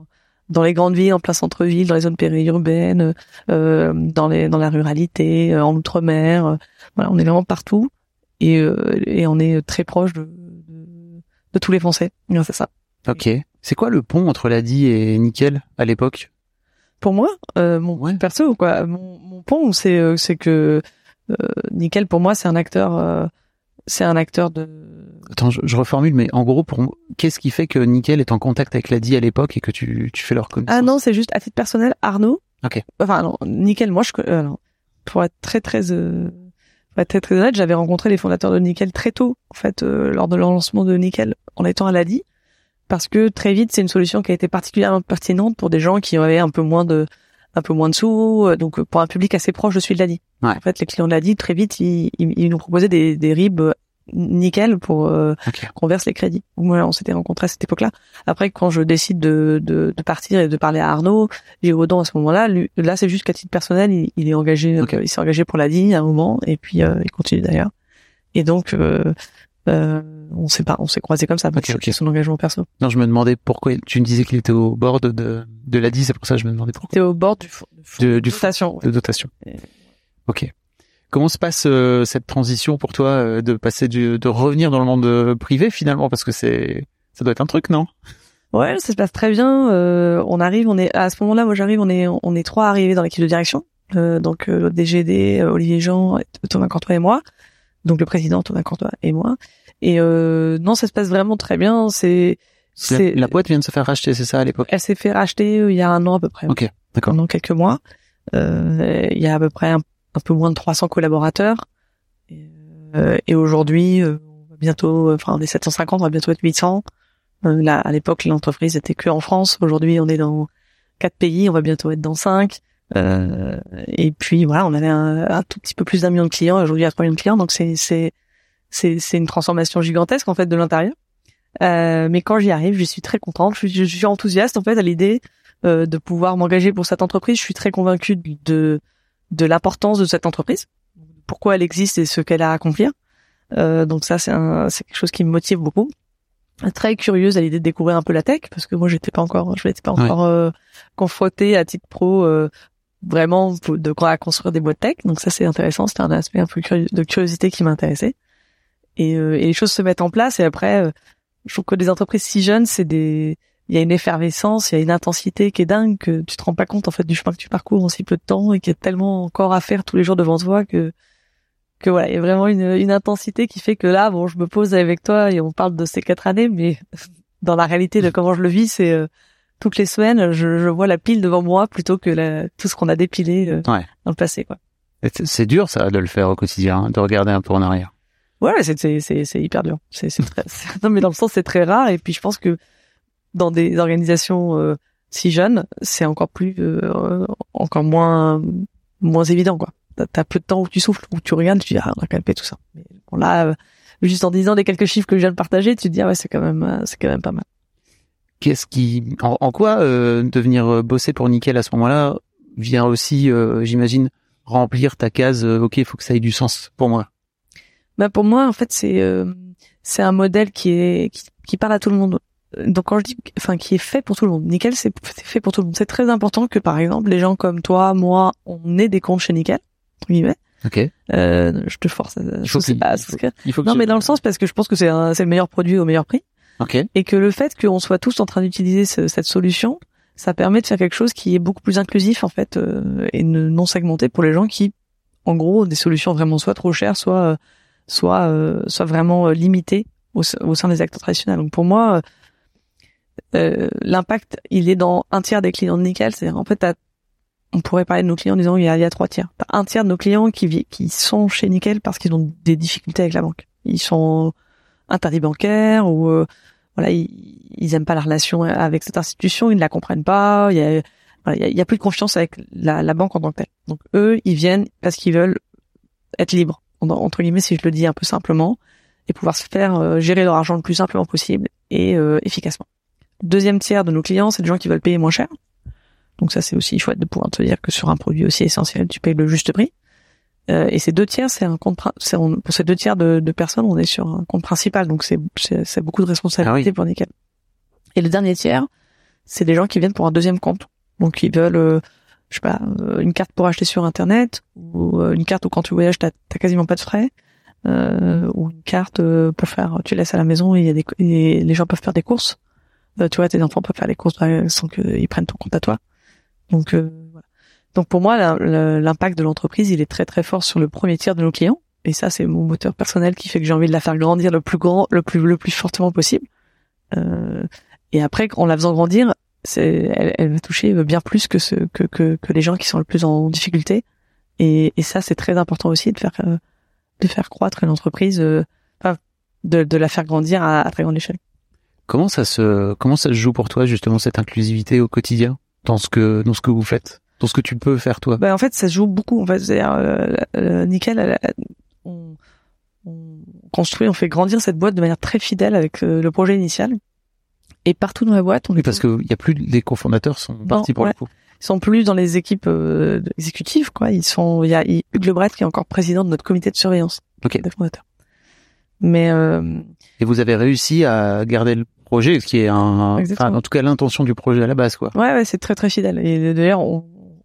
dans les grandes villes, en plein centre-ville, dans les zones périurbaines, dans la ruralité, en outre-mer. Voilà, on est vraiment partout et on est très proche de tous les Français. C'est ça. Ok. C'est quoi le pont entre Ladi et Nickel à l'époque? Pour moi, perso, quoi. Mon pont, c'est que Nickel, pour moi, c'est un acteur de... Attends, je reformule, mais en gros, qu'est-ce qui fait que Nickel est en contact avec Ladi à l'époque et que tu fais leur connaissance? Ah non, c'est juste à titre personnel, Arnaud. Ok. Enfin, non, Nickel, moi, pour être très honnête, j'avais rencontré les fondateurs de Nickel très tôt, en fait, lors de leur lancement de Nickel, en étant à Ladi, parce que très vite, c'est une solution qui a été particulièrement pertinente pour des gens qui avaient un peu moins de sous, donc pour un public assez proche de celui de Ladi. Ouais. En fait, les clients de Ladi, très vite, ils nous proposaient des RIB nickel pour qu'on verse les crédits. Donc, voilà, on s'était rencontrés à cette époque-là. Après, quand je décide de partir et de parler à Arnaud, Giraudon à ce moment-là, là c'est juste qu'à titre personnel, il est engagé, il s'est engagé pour Ladi à un moment, et puis il continue d'ailleurs. Et donc on s'est croisés comme ça, parce que c'est son engagement perso. Non, je me demandais pourquoi tu me disais qu'il était au bord de Ladi, c'est pour ça que je me demandais pourquoi. Il était au bord du fonds de dotation. De dotation. Ok. Comment se passe cette transition pour toi de passer de revenir dans le monde privé finalement, parce que ça doit être un truc, non? Ouais, ça se passe très bien. À ce moment-là, moi j'arrive, on est 3 arrivés dans l'équipe de direction. Donc le DGD, Olivier Jean, Thomas Courtois et moi. Donc le président Thomas Courtois et moi. Et non, ça se passe vraiment très bien. La boîte vient de se faire racheter, c'est ça à l'époque? Elle s'est fait racheter il y a 1 an à peu près. Ok, d'accord. Pendant quelques mois. Il y a à peu près un peu moins de 300 collaborateurs. Et aujourd'hui, on est 750, on va bientôt être 800. Là, à l'époque, l'entreprise était que en France. Aujourd'hui, on est dans 4 pays, on va bientôt être dans 5. Et puis voilà, on avait un tout petit peu plus d'1 million de clients. Aujourd'hui, il y a 3 millions de clients, donc c'est une transformation gigantesque en fait de l'intérieur. Mais quand j'y arrive, je suis très contente. Je suis enthousiaste en fait à l'idée de pouvoir m'engager pour cette entreprise. Je suis très convaincue de l'importance de cette entreprise, pourquoi elle existe et ce qu'elle a à accomplir. Donc ça, c'est quelque chose qui me motive beaucoup. Très curieuse à l'idée de découvrir un peu la tech, parce que moi je n'étais pas encore confrontée à titre pro vraiment à construire des boîtes tech. Donc ça c'est intéressant, c'était un aspect un peu de curiosité qui m'intéressait. Et les choses se mettent en place, et après je trouve que des entreprises si jeunes, il y a une effervescence, il y a une intensité qui est dingue, que tu te rends pas compte en fait du chemin que tu parcours en si peu de temps, et qu'il y a tellement encore à faire tous les jours devant toi que voilà, il y a vraiment une intensité qui fait que là, bon, je me pose avec toi et on parle de ces 4 années, mais dans la réalité de comment je le vis, c'est toutes les semaines, je vois la pile devant moi plutôt que tout ce qu'on a dépilé dans le passé, quoi. C'est dur ça de le faire au quotidien, hein, de regarder un peu en arrière. Ouais, c'est hyper dur. Non, mais dans le sens c'est très rare, et puis je pense que dans des organisations si jeunes, c'est encore moins évident, quoi. T'as peu de temps où tu souffles, où tu regardes, tu dis on a quand même fait tout ça. Mais bon, là, juste en disant les quelques chiffres que je viens de partager, tu te dis ouais, c'est quand même pas mal. En quoi de venir bosser pour Nickel à ce moment-là vient aussi, j'imagine, remplir ta case. Ok, il faut que ça ait du sens pour moi. Bah pour moi, en fait, c'est un modèle qui parle à tout le monde. Donc quand je dis, qui est fait pour tout le monde, Nickel, c'est fait pour tout le monde. C'est très important que par exemple les gens comme toi, moi, on ait des comptes chez Nickel. Ok. Je te force à souscrire. Mais dans le sens parce que je pense que c'est le meilleur produit au meilleur prix. Ok. Et que le fait qu'on soit tous en train d'utiliser cette solution, ça permet de faire quelque chose qui est beaucoup plus inclusif en fait et non segmenté pour les gens qui, en gros, ont des solutions vraiment soit trop chères, soit vraiment limitées au sein des acteurs traditionnels. Donc pour moi, l'impact, il est dans 1/3 des clients de Nickel. C'est-à-dire en fait, on pourrait parler de nos clients en disant il y a 3 tiers. T'as 1/3 de nos clients qui sont chez Nickel parce qu'ils ont des difficultés avec la banque. Ils sont interdits bancaires ou voilà, ils aiment pas la relation avec cette institution, ils ne la comprennent pas. Il y a plus de confiance avec la banque en tant que telle. Donc eux, ils viennent parce qu'ils veulent être libres, entre guillemets, si je le dis un peu simplement, et pouvoir se faire gérer leur argent le plus simplement possible et efficacement. 2e tiers de nos clients, c'est des gens qui veulent payer moins cher. Donc ça, c'est aussi chouette de pouvoir te dire que sur un produit aussi essentiel, tu payes le juste prix. Et ces 2 tiers, c'est un compte. Pour ces 2 tiers de personnes, on est sur un compte principal. Donc c'est beaucoup de responsabilité pour Nickel. Et le dernier tiers, c'est des gens qui viennent pour un deuxième compte. Donc ils veulent, je sais pas, une carte pour acheter sur Internet, ou une carte où quand tu voyages, t'as quasiment pas de frais, ou une carte pour faire, tu laisses à la maison et et les gens peuvent faire des courses. Tu vois, tes enfants peuvent faire les courses sans qu'ils prennent ton compte à toi. Donc voilà. Donc pour moi, l'impact de l'entreprise, il est très très fort sur le premier tiers de nos clients. Et ça, c'est mon moteur personnel qui fait que j'ai envie de la faire grandir le plus fortement possible. Et après, en la faisant grandir, elle va toucher bien plus que les gens qui sont le plus en difficulté. Et ça, c'est très important aussi de faire croître une entreprise, de la faire grandir à très grande échelle. Comment ça se joue pour toi, justement, cette inclusivité au quotidien, dans ce que vous faites, dans ce que tu peux faire, toi? En fait, ça se joue beaucoup. En fait, c'est-à-dire, Nickel, on construit, on fait grandir cette boîte de manière très fidèle avec le projet initial. Et partout dans la boîte, parce que il y a plus, les cofondateurs sont partis pour le coup. Ils sont plus dans les équipes exécutives, quoi. Il y a Hugues Lebret qui est encore président de notre comité de surveillance des fondateurs. Mais et vous avez réussi à garder le projet, ce qui est en tout cas l'intention du projet à la base, quoi. Ouais, c'est très très fidèle. Et d'ailleurs, on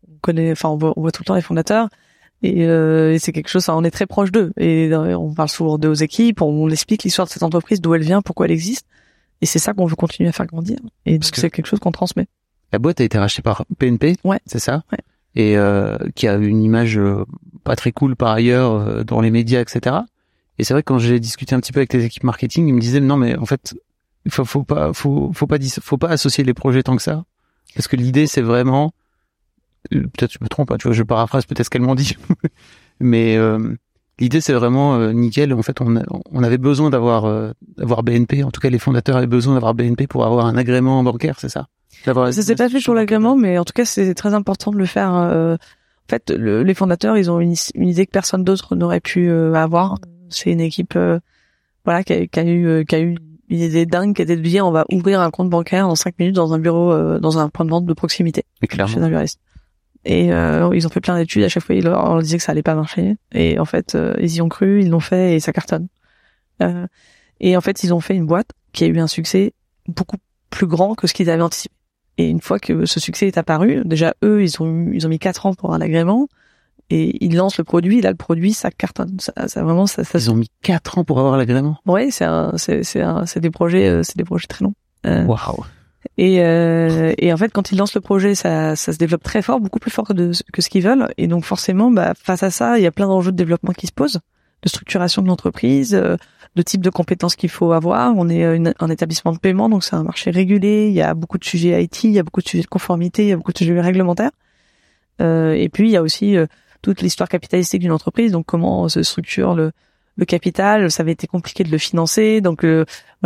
voit tout le temps les fondateurs. Et c'est quelque chose, on est très proche d'eux. Et on parle souvent d'eux aux équipes, on explique l'histoire de cette entreprise, d'où elle vient, pourquoi elle existe. Et c'est ça qu'on veut continuer à faire grandir. Et donc c'est quelque chose qu'on transmet. La boîte a été rachetée par BNP, c'est ça? Ouais. Et qui a une image pas très cool par ailleurs dans les médias, etc. Et c'est vrai que quand j'ai discuté un petit peu avec les équipes marketing, ils me disaient non mais en fait faut pas associer les projets tant que ça, parce que l'idée c'est vraiment, peut-être je me trompe, tu vois, je paraphrase peut-être ce qu'elles m'ont dit, mais l'idée c'est vraiment Nickel. En fait, on avait besoin d'avoir BNP. En tout cas, les fondateurs avaient besoin d'avoir BNP pour avoir un agrément bancaire, c'est ça? Ça s'est pas fait sur l'agrément, mais en tout cas, c'est très important de le faire. En fait, les fondateurs, ils ont une idée que personne d'autre n'aurait pu avoir. C'est une équipe, qui a eu une idée dingue, qui était de dire on va ouvrir un compte bancaire en 5 minutes dans un bureau, dans un point de vente de proximité. Clairement. Chez un juriste. Et ils ont fait plein d'études. À chaque fois, on leur disait que ça allait pas marcher. Et en fait, ils y ont cru, ils l'ont fait et ça cartonne. Et en fait, ils ont fait une boîte qui a eu un succès beaucoup plus grand que ce qu'ils avaient anticipé. Et une fois que ce succès est apparu, déjà eux, ils ont mis 4 ans pour avoir l'agrément. Et ils lancent le produit. Et là, le produit, ça cartonne. Ça vraiment, ça. Ils ont mis 4 ans pour avoir l'agrément. Ouais, c'est des projets très longs. Waouh. Et en fait, quand ils lancent le projet, ça se développe très fort, beaucoup plus fort que ce qu'ils veulent. Et donc forcément, face à ça, il y a plein d'enjeux de développement qui se posent, de structuration de l'entreprise, de type de compétences qu'il faut avoir. On est un établissement de paiement, donc c'est un marché régulé. Il y a beaucoup de sujets IT, il y a beaucoup de sujets de conformité, il y a beaucoup de sujets réglementaires. Et puis il y a aussi toute l'histoire capitalistique d'une entreprise. Donc comment se structure le capital, ça avait été compliqué de le financer, donc il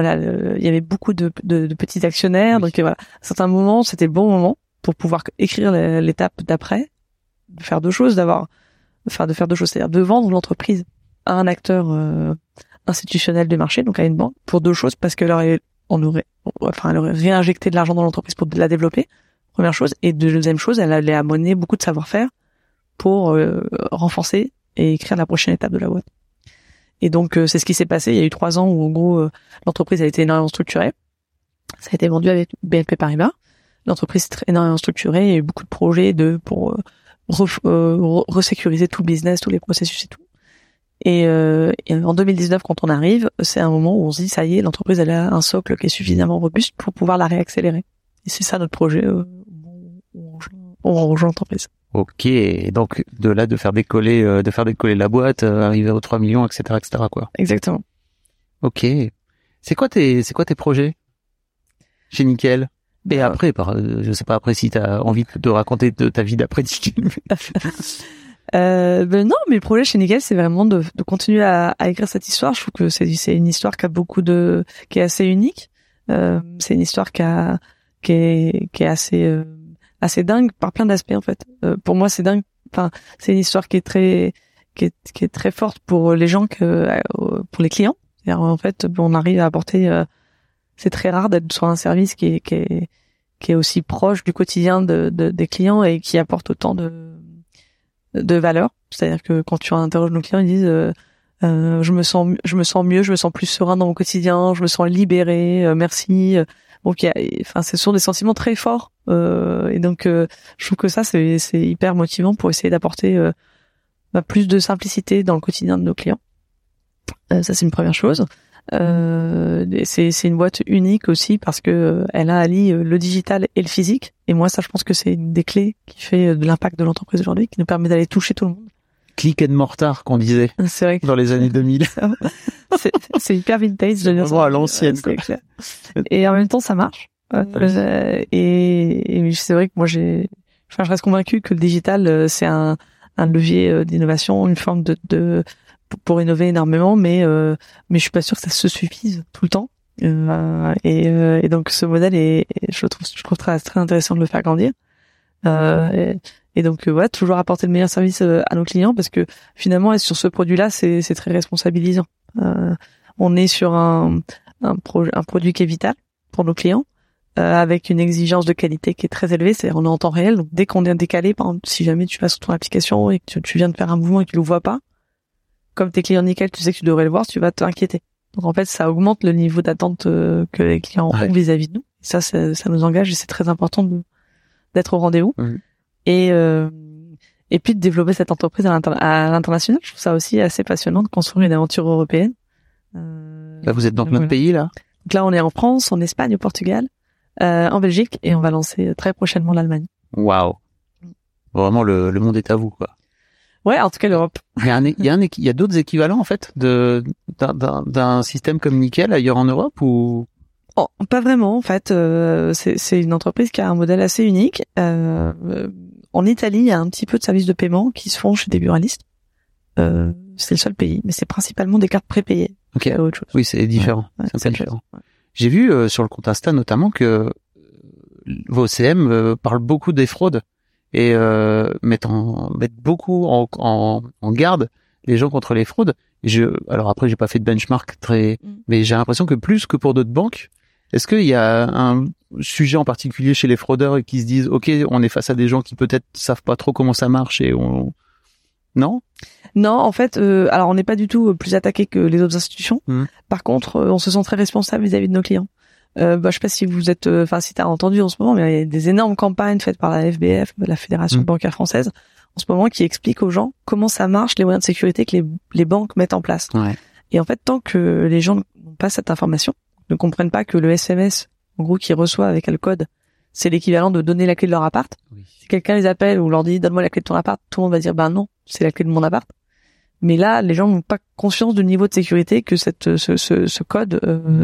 y avait beaucoup de petits actionnaires, donc voilà, à certains moments c'était le bon moment pour pouvoir écrire l'étape d'après, de faire deux choses, c'est-à-dire de vendre l'entreprise à un acteur institutionnel du marché, donc à une banque, pour deux choses, parce qu'elle aurait réinjecté de l'argent dans l'entreprise pour la développer, première chose, et deuxième chose, elle allait amener beaucoup de savoir-faire pour renforcer et écrire la prochaine étape de la boîte. Et donc c'est ce qui s'est passé. Il y a eu 3 ans où en gros l'entreprise a été énormément structurée. Ça a été vendu avec BNP Paribas. L'entreprise est énormément structurée. Il y a eu beaucoup de projets pour resécuriser tout le business, tous les processus et tout. Et en 2019, quand on arrive, c'est un moment où on se dit ça y est, l'entreprise elle a un socle qui est suffisamment robuste pour pouvoir la réaccélérer. Et c'est ça notre projet. On rejoint l'entreprise. Ok, donc de là de faire décoller la boîte, arriver aux 3 millions, etc., quoi. Exactement. Ok. C'est quoi tes projets chez Nickel? Et après, je sais pas après si t'as envie de raconter de ta vie d'après Nickel. Non, mais le projet chez Nickel, c'est vraiment de continuer à écrire cette histoire. Je trouve que c'est une histoire qui est assez unique. C'est une histoire qui est assez dingue par plein d'aspects en fait. Pour moi, c'est dingue. Enfin, c'est une histoire qui est très forte pour les gens pour les clients. C'est-à-dire, en fait, on arrive à apporter. C'est très rare d'être sur un service qui est aussi proche du quotidien des clients et qui apporte autant de valeur. C'est-à-dire que quand tu interroges nos clients, ils disent je me sens mieux, je me sens plus serein dans mon quotidien, je me sens libéré, merci. Donc ce sont des sentiments très forts et donc je trouve que ça c'est hyper motivant pour essayer d'apporter plus de simplicité dans le quotidien de nos clients. Ça c'est une première chose. C'est une boîte unique aussi parce que elle allie le digital et le physique, et moi ça je pense que c'est une des clés qui fait de l'impact de l'entreprise aujourd'hui, qui nous permet d'aller toucher tout le monde. Click and mortar qu'on disait. C'est vrai que dans les années 2000. c'est hyper vintage de dire ça. À l'ancienne, quoi. Clair. Et en même temps ça marche. Et c'est vrai que moi je reste convaincue que le digital c'est un levier d'innovation, une forme de pour innover énormément, mais je suis pas sûre que ça se suffise tout le temps. Et donc ce modèle je trouve très très intéressant de le faire grandir. Et donc toujours apporter le meilleur service à nos clients, parce que finalement être sur ce produit-là c'est très responsabilisant. On est sur un produit qui est vital pour nos clients, avec une exigence de qualité qui est très élevée, c'est-à-dire on est en temps réel, donc dès qu'on est décalé, par exemple, si jamais tu vas sur ton application et que tu viens de faire un mouvement et que tu le vois pas, comme t'es client nickel, tu sais que tu devrais le voir, tu vas t'inquiéter. Donc en fait, ça augmente le niveau d'attente que les clients ont vis-à-vis de nous. Ça nous engage, et c'est très important d'être au rendez-vous. Et puis de développer cette entreprise à l'international. Je trouve ça aussi assez passionnant de construire une aventure européenne. Là, vous êtes dans plein de pays, là? Donc là, on est en France, en Espagne, au Portugal, en Belgique, et on va lancer très prochainement l'Allemagne. Waouh. Vraiment, le monde est à vous, quoi. Ouais, en tout cas, l'Europe. Il y a d'autres équivalents, en fait, d'un système comme Nickel ailleurs en Europe, ou? Oh, pas vraiment, en fait. C'est une entreprise qui a un modèle assez unique. En Italie, il y a un petit peu de services de paiement qui se font chez des buralistes. C'est le seul pays, mais c'est principalement des cartes prépayées. Ok. Autre chose. Oui, c'est différent. Ouais, c'est un peu différent. Ouais. J'ai vu sur le compte Insta notamment que vos CM parlent beaucoup des fraudes et mettent beaucoup en garde les gens contre les fraudes. Alors après, j'ai pas fait de benchmark mais j'ai l'impression que plus que pour d'autres banques, est-ce qu'il y a un sujet en particulier chez les fraudeurs qui se disent, ok, on est face à des gens qui peut-être savent pas trop comment ça marche et non, en fait, alors on n'est pas du tout plus attaqué que les autres institutions. Par contre, on se sent très responsable vis-à-vis de nos clients. Je sais pas si vous êtes, si t'as entendu en ce moment, mais il y a des énormes campagnes faites par la FBF, la Fédération bancaire française, en ce moment, qui expliquent aux gens comment ça marche, les moyens de sécurité que les banques mettent en place. Ouais. Et en fait, tant que les gens n'ont pas cette information, ne comprennent pas que le SMS, en gros, qu'ils reçoivent avec le code, c'est l'équivalent de donner la clé de leur appart. Oui. Si quelqu'un les appelle ou leur dit donne-moi la clé de ton appart, tout le monde va dire non, c'est la clé de mon appart. Mais là, les gens n'ont pas conscience du niveau de sécurité que ce code,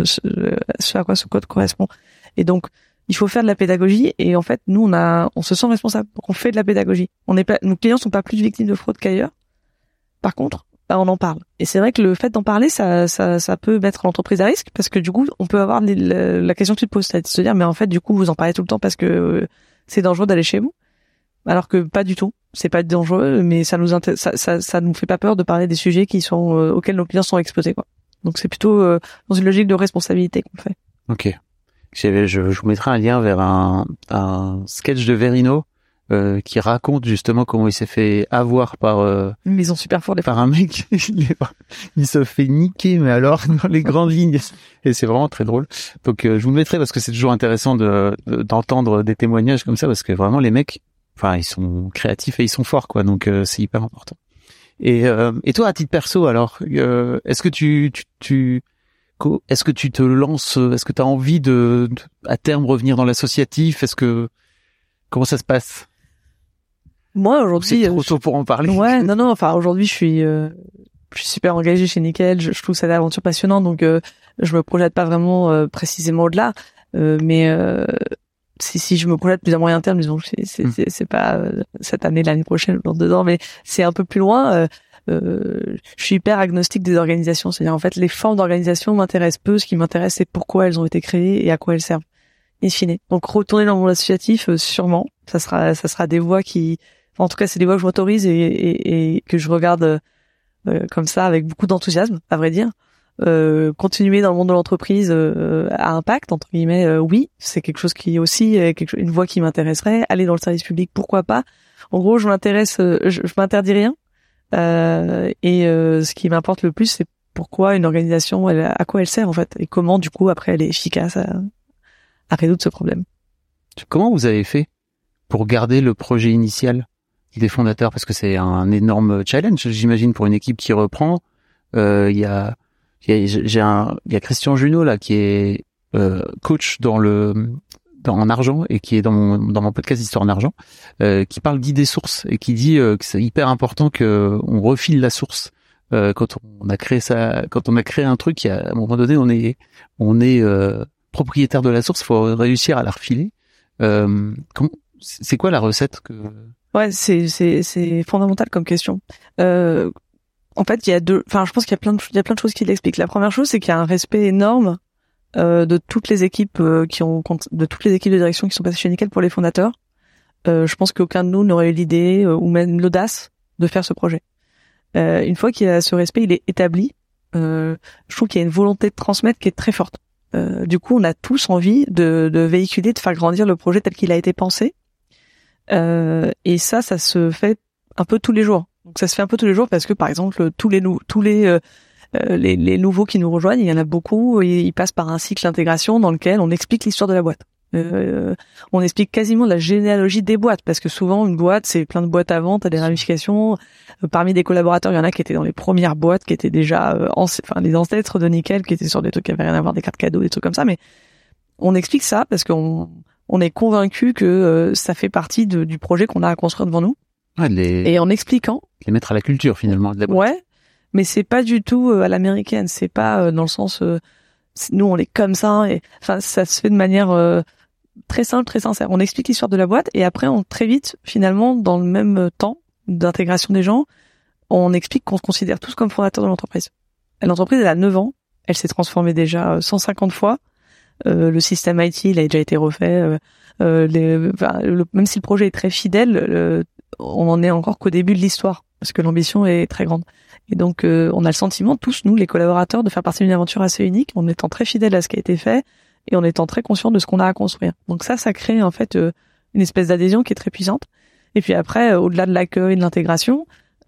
ce à quoi ce code correspond. Et donc, il faut faire de la pédagogie. Et en fait, nous, on se sent responsable. Donc, on fait de la pédagogie. Nos clients sont pas plus victimes de fraude qu'ailleurs. Par contre, on en parle. Et c'est vrai que le fait d'en parler, ça peut mettre l'entreprise à risque, parce que du coup, on peut avoir la question que tu te poses, c'est de se dire, mais en fait, du coup, vous en parlez tout le temps parce que c'est dangereux d'aller chez vous. Alors que pas du tout. C'est pas dangereux, mais ça nous fait pas peur de parler des sujets auxquels nos clients sont exposés, quoi. Donc c'est plutôt dans une logique de responsabilité qu'on fait. Ok. Je vous mettrai un lien vers un sketch de Verino qui raconte justement comment il s'est fait avoir par ils sont super forts, par un mec. Il se fait niquer, mais alors dans les grandes lignes, et c'est vraiment très drôle. Donc je vous le mettrai parce que c'est toujours intéressant d'entendre des témoignages comme ça, parce que vraiment les mecs, ils sont créatifs et ils sont forts, quoi. Donc c'est hyper important. Et toi, à titre perso, alors, est-ce que est-ce que tu te lances, est-ce que tu as envie de à terme revenir dans l'associatif? Comment ça se passe? Moi, aujourd'hui, c'est trop tôt pour en parler. Ouais, non, enfin, aujourd'hui, je suis super engagée chez Nickel. Je trouve cette aventure passionnante, donc je me projette pas vraiment précisément au-delà, mais si je me projette plus à moyen terme, disons, c'est pas cette année, l'année prochaine, dans 2 ans, mais c'est un peu plus loin. Je suis hyper agnostique des organisations, c'est-à-dire en fait les formes d'organisation m'intéressent peu. Ce qui m'intéresse, c'est pourquoi elles ont été créées et à quoi elles servent, in fine. Donc retourner dans le monde associatif, sûrement, ça sera des voies en tout cas c'est des voies que je m'autorise et que je regarde comme ça avec beaucoup d'enthousiasme, à vrai dire. Continuer dans le monde de l'entreprise à impact, entre guillemets, oui, c'est quelque chose qui aussi une voie qui m'intéresserait. Aller dans le service public, pourquoi pas. En gros, je m'interdis rien. Ce qui m'importe le plus, c'est pourquoi une organisation, à quoi elle sert en fait, et comment du coup après elle est efficace résoudre ce problème. Comment vous avez fait pour garder le projet initial des fondateurs? Parce que c'est un énorme challenge, j'imagine, pour une équipe qui reprend. Il y a Christian Junot là qui est coach en argent et qui est dans mon podcast Histoire en argent, qui parle d'idées sources et qui dit que c'est hyper important que on refile la source. Quand on a créé un truc, à un moment donné, on est propriétaire de la source. Il faut réussir à la refiler. C'est quoi la recette que... Ouais, c'est fondamental comme question. En fait, je pense qu'il y a plein de choses qui l'expliquent. La première chose, c'est qu'il y a un respect énorme de toutes les équipes de toutes les équipes de direction qui sont passées chez Nickel pour les fondateurs. Je pense qu'aucun de nous n'aurait eu l'idée ou même l'audace de faire ce projet. Une fois qu'il y a ce respect, il est établi. Je trouve qu'il y a une volonté de transmettre qui est très forte. Du coup, on a tous envie de véhiculer, de faire grandir le projet tel qu'il a été pensé. Et ça se fait un peu tous les jours. Donc ça se fait un peu tous les jours parce que par exemple tous les nouveaux qui nous rejoignent, il y en a beaucoup, ils passent par un cycle d'intégration dans lequel on explique l'histoire de la boîte. On explique quasiment la généalogie des boîtes parce que souvent une boîte c'est plein de boîtes avant, t'as des ramifications. Parmi des collaborateurs, il y en a qui étaient dans les premières boîtes, qui étaient déjà les ancêtres de Nickel, qui étaient sur des trucs qui avaient rien à voir, des cartes cadeaux, des trucs comme ça. Mais on explique ça parce qu'on est convaincu que ça fait partie du projet qu'on a à construire devant nous. Ouais, et en expliquant les mettre à la culture finalement de la boîte. Ouais, mais c'est pas du tout à l'américaine, c'est pas dans le sens nous on est comme ça et enfin ça se fait de manière très simple, très sincère. On explique l'histoire de la boîte et après on très vite finalement dans le même temps d'intégration des gens, on explique qu'on se considère tous comme fondateurs de l'entreprise. L'entreprise elle a 9 ans, elle s'est transformée déjà 150 fois. Le système IT il a déjà été refait même si le projet est très fidèle, on en est encore qu'au début de l'histoire parce que l'ambition est très grande. Et donc on a le sentiment tous nous les collaborateurs de faire partie d'une aventure assez unique en étant très fidèles à ce qui a été fait et en étant très conscients de ce qu'on a à construire. Donc ça crée en fait une espèce d'adhésion qui est très puissante. Et puis après au-delà de l'accueil, de l'intégration,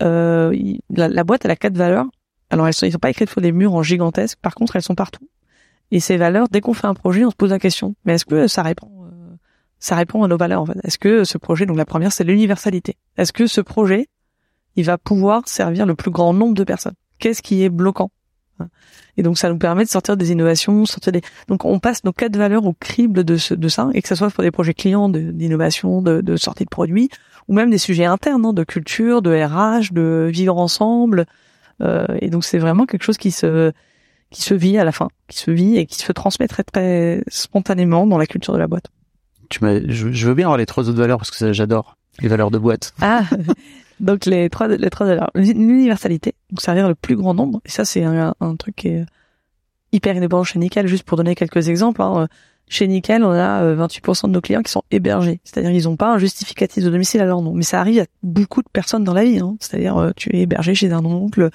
la boîte elle a 4 valeurs. Alors ils sont pas écrites sur des murs en gigantesque, par contre elles sont partout. Et ces valeurs, dès qu'on fait un projet, on se pose la question, mais est-ce que ça répond à nos valeurs en fait? Est-ce que ce projet, donc la première c'est l'universalité. Est-ce que ce projet, il va pouvoir servir le plus grand nombre de personnes? Qu'est-ce qui est bloquant? Et donc ça nous permet de sortir des innovations, donc on passe nos 4 valeurs au crible de ça, et que ça soit pour des projets clients d'innovation, de sortie de produits, ou même des sujets internes, de culture, de RH, de vivre ensemble. Et donc c'est vraiment quelque chose qui se vit à la fin, qui se vit et qui se transmet très très spontanément dans la culture de la boîte. Je veux bien avoir les 3 autres valeurs parce que ça, j'adore les valeurs de boîte. Ah, donc les trois valeurs. L'universalité, donc servir le plus grand nombre. Et ça, c'est un truc qui est hyper innovant chez Nickel. Juste pour donner quelques exemples, chez Nickel, on a 28% de nos clients qui sont hébergés. C'est-à-dire, ils n'ont pas un justificatif de domicile à leur nom. Mais ça arrive à beaucoup de personnes dans la vie. C'est-à-dire, tu es hébergé chez un oncle,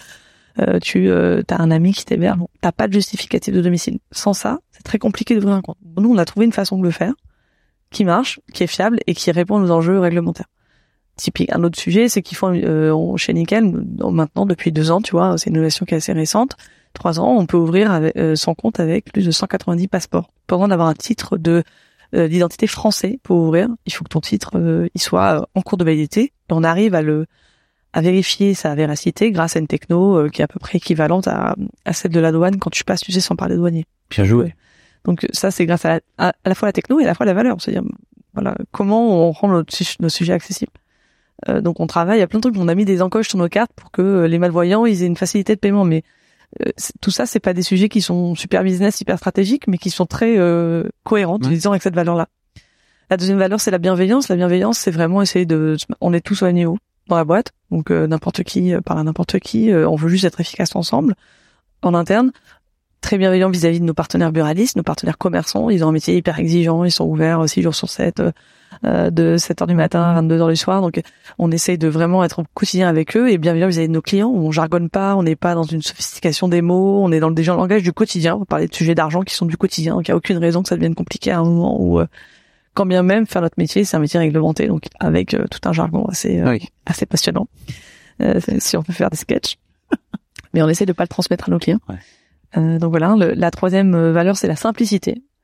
t'as un ami qui t'héberge. Bon, t'as pas de justificatif de domicile. Sans ça, c'est très compliqué d'ouvrir un compte. Nous, on a trouvé une façon de le faire qui marche, qui est fiable et qui répond aux enjeux réglementaires. Typique. Un autre sujet, c'est qu'ils font chez Nickel maintenant depuis 2 ans, tu vois, c'est une innovation qui est assez récente. 3 ans, on peut ouvrir son compte avec plus de 190 passeports. Pendant d'avoir un titre d'identité français pour ouvrir, il faut que ton titre il soit en cours de validité. Et on arrive à vérifier sa véracité grâce à une techno qui est à peu près équivalente à celle de la douane quand tu passes, tu sais, sans parler douanier. Bien joué. Donc ça, c'est grâce à la fois la techno et à la fois la valeur. C'est-à-dire, voilà, comment on rend nos sujets accessibles. Donc on travaille, il y a plein de trucs, on a mis des encoches sur nos cartes pour que les malvoyants ils aient une facilité de paiement. Mais tout ça, c'est pas des sujets qui sont super business, hyper stratégiques, mais qui sont très cohérents, disons, avec cette valeur-là. La deuxième valeur, c'est la bienveillance. La bienveillance, c'est vraiment essayer on est tous au niveau dans la boîte, donc n'importe qui parle à n'importe qui. On veut juste être efficace ensemble, en interne. Très bienveillant vis-à-vis de nos partenaires buralistes, nos partenaires commerçants. Ils ont un métier hyper exigeant, ils sont ouverts 6 jours sur 7, de 7h du matin à 22h du soir. Donc, on essaye de vraiment être au quotidien avec eux et bienveillant vis-à-vis de nos clients. On jargonne pas, on n'est pas dans une sophistication des mots, on est dans le langage du quotidien. On va parler de sujets d'argent qui sont du quotidien. Donc, il n'y a aucune raison que ça devienne compliqué à un moment où, quand bien même faire notre métier, c'est un métier réglementé. Donc, avec tout un jargon assez passionnant. Si on peut faire des sketchs. Mais on essaie de pas le transmettre à nos clients. Ouais. Donc voilà, la troisième valeur, c'est la simplicité.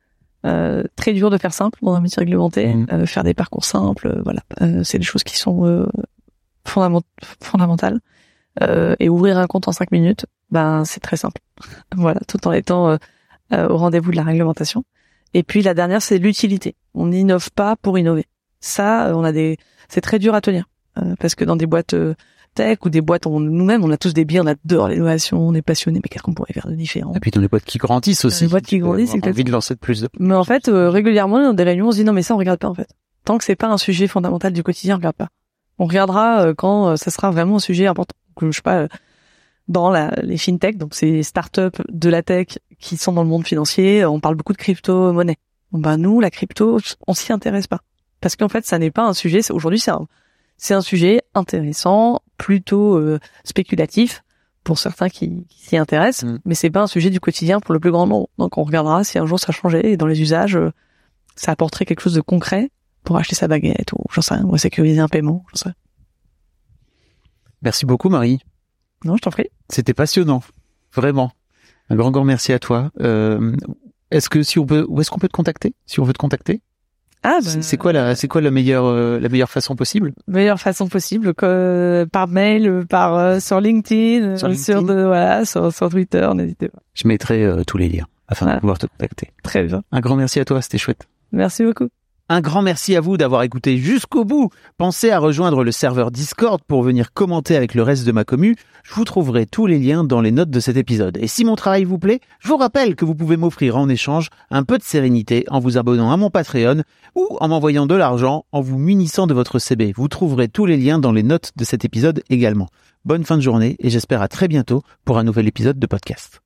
Très dur de faire simple dans un métier réglementé, faire des parcours simples, voilà. C'est des choses qui sont fondamentales. Et ouvrir un compte en 5 minutes, c'est très simple. Voilà, tout en étant au rendez-vous de la réglementation. Et puis la dernière, c'est l'utilité. On n'innove pas pour innover. Ça, c'est très dur à tenir parce que dans des boîtes tech ou des boîtes nous-mêmes, on a tous des biais, on adore l'innovation, on est passionné, mais qu'est-ce qu'on pourrait faire de différent? Et puis dans les boîtes qui grandissent aussi. Les boîtes qui grandissent, c'est envie de lancer de plus de. Mais en fait, régulièrement dans des réunions, on se dit non mais ça on regarde pas en fait. Tant que c'est pas un sujet fondamental du quotidien, on regarde pas. On regardera quand ça sera vraiment un sujet important. Je sais pas, dans les fintech, donc ces startups de la tech qui sont dans le monde financier, on parle beaucoup de crypto-monnaie. Nous, la crypto, on s'y intéresse pas. Parce qu'en fait, ça n'est pas un sujet, aujourd'hui c'est un sujet intéressant, plutôt spéculatif pour certains qui s'y intéressent, mais c'est pas un sujet du quotidien pour le plus grand nombre. Donc on regardera si un jour ça changeait et dans les usages, ça apporterait quelque chose de concret pour acheter sa baguette ou j'en sais rien, ou sécuriser un paiement, j'en sais rien. Merci beaucoup Marie. Non, je t'en prie. C'était passionnant, vraiment. Un grand merci à toi. Où est-ce qu'on peut te contacter si on veut te contacter? C'est quoi la meilleure façon possible? Meilleure façon possible, par mail, sur LinkedIn, sur Twitter, n'hésitez pas. Je mettrai tous les liens afin de pouvoir te contacter. Très bien. Un grand merci à toi, c'était chouette. Merci beaucoup. Un grand merci à vous d'avoir écouté jusqu'au bout. Pensez à rejoindre le serveur Discord pour venir commenter avec le reste de ma commu. Je vous trouverai tous les liens dans les notes de cet épisode. Et si mon travail vous plaît, je vous rappelle que vous pouvez m'offrir en échange un peu de sérénité en vous abonnant à mon Patreon ou en m'envoyant de l'argent en vous munissant de votre CB. Vous trouverez tous les liens dans les notes de cet épisode également. Bonne fin de journée et j'espère à très bientôt pour un nouvel épisode de podcast.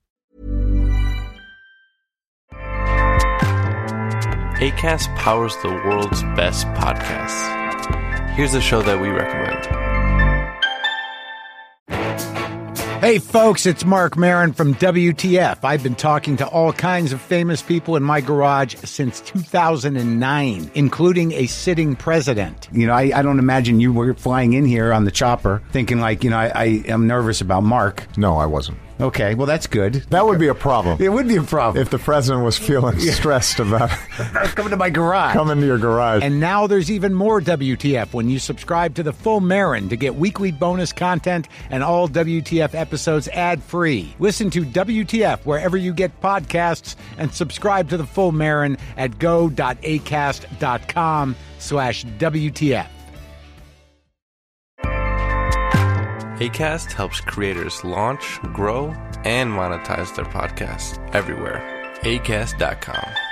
Acast powers the world's best podcasts. Here's a show that we recommend. Hey folks, it's Mark Maron from WTF. I've been talking to all kinds of famous people in my garage since 2009, including a sitting president. You know, I don't imagine you were flying in here on the chopper thinking like, I am nervous about Mark. No, I wasn't. Okay, well, that's good. That would be a problem. It would be a problem. If the president was feeling stressed about coming to my garage. Coming to your garage. And now there's even more WTF when you subscribe to The Full Marin to get weekly bonus content and all WTF episodes ad-free. Listen to WTF wherever you get podcasts and subscribe to The Full Marin at go.acast.com/WTF. Acast helps creators launch, grow, and monetize their podcasts everywhere. Acast.com.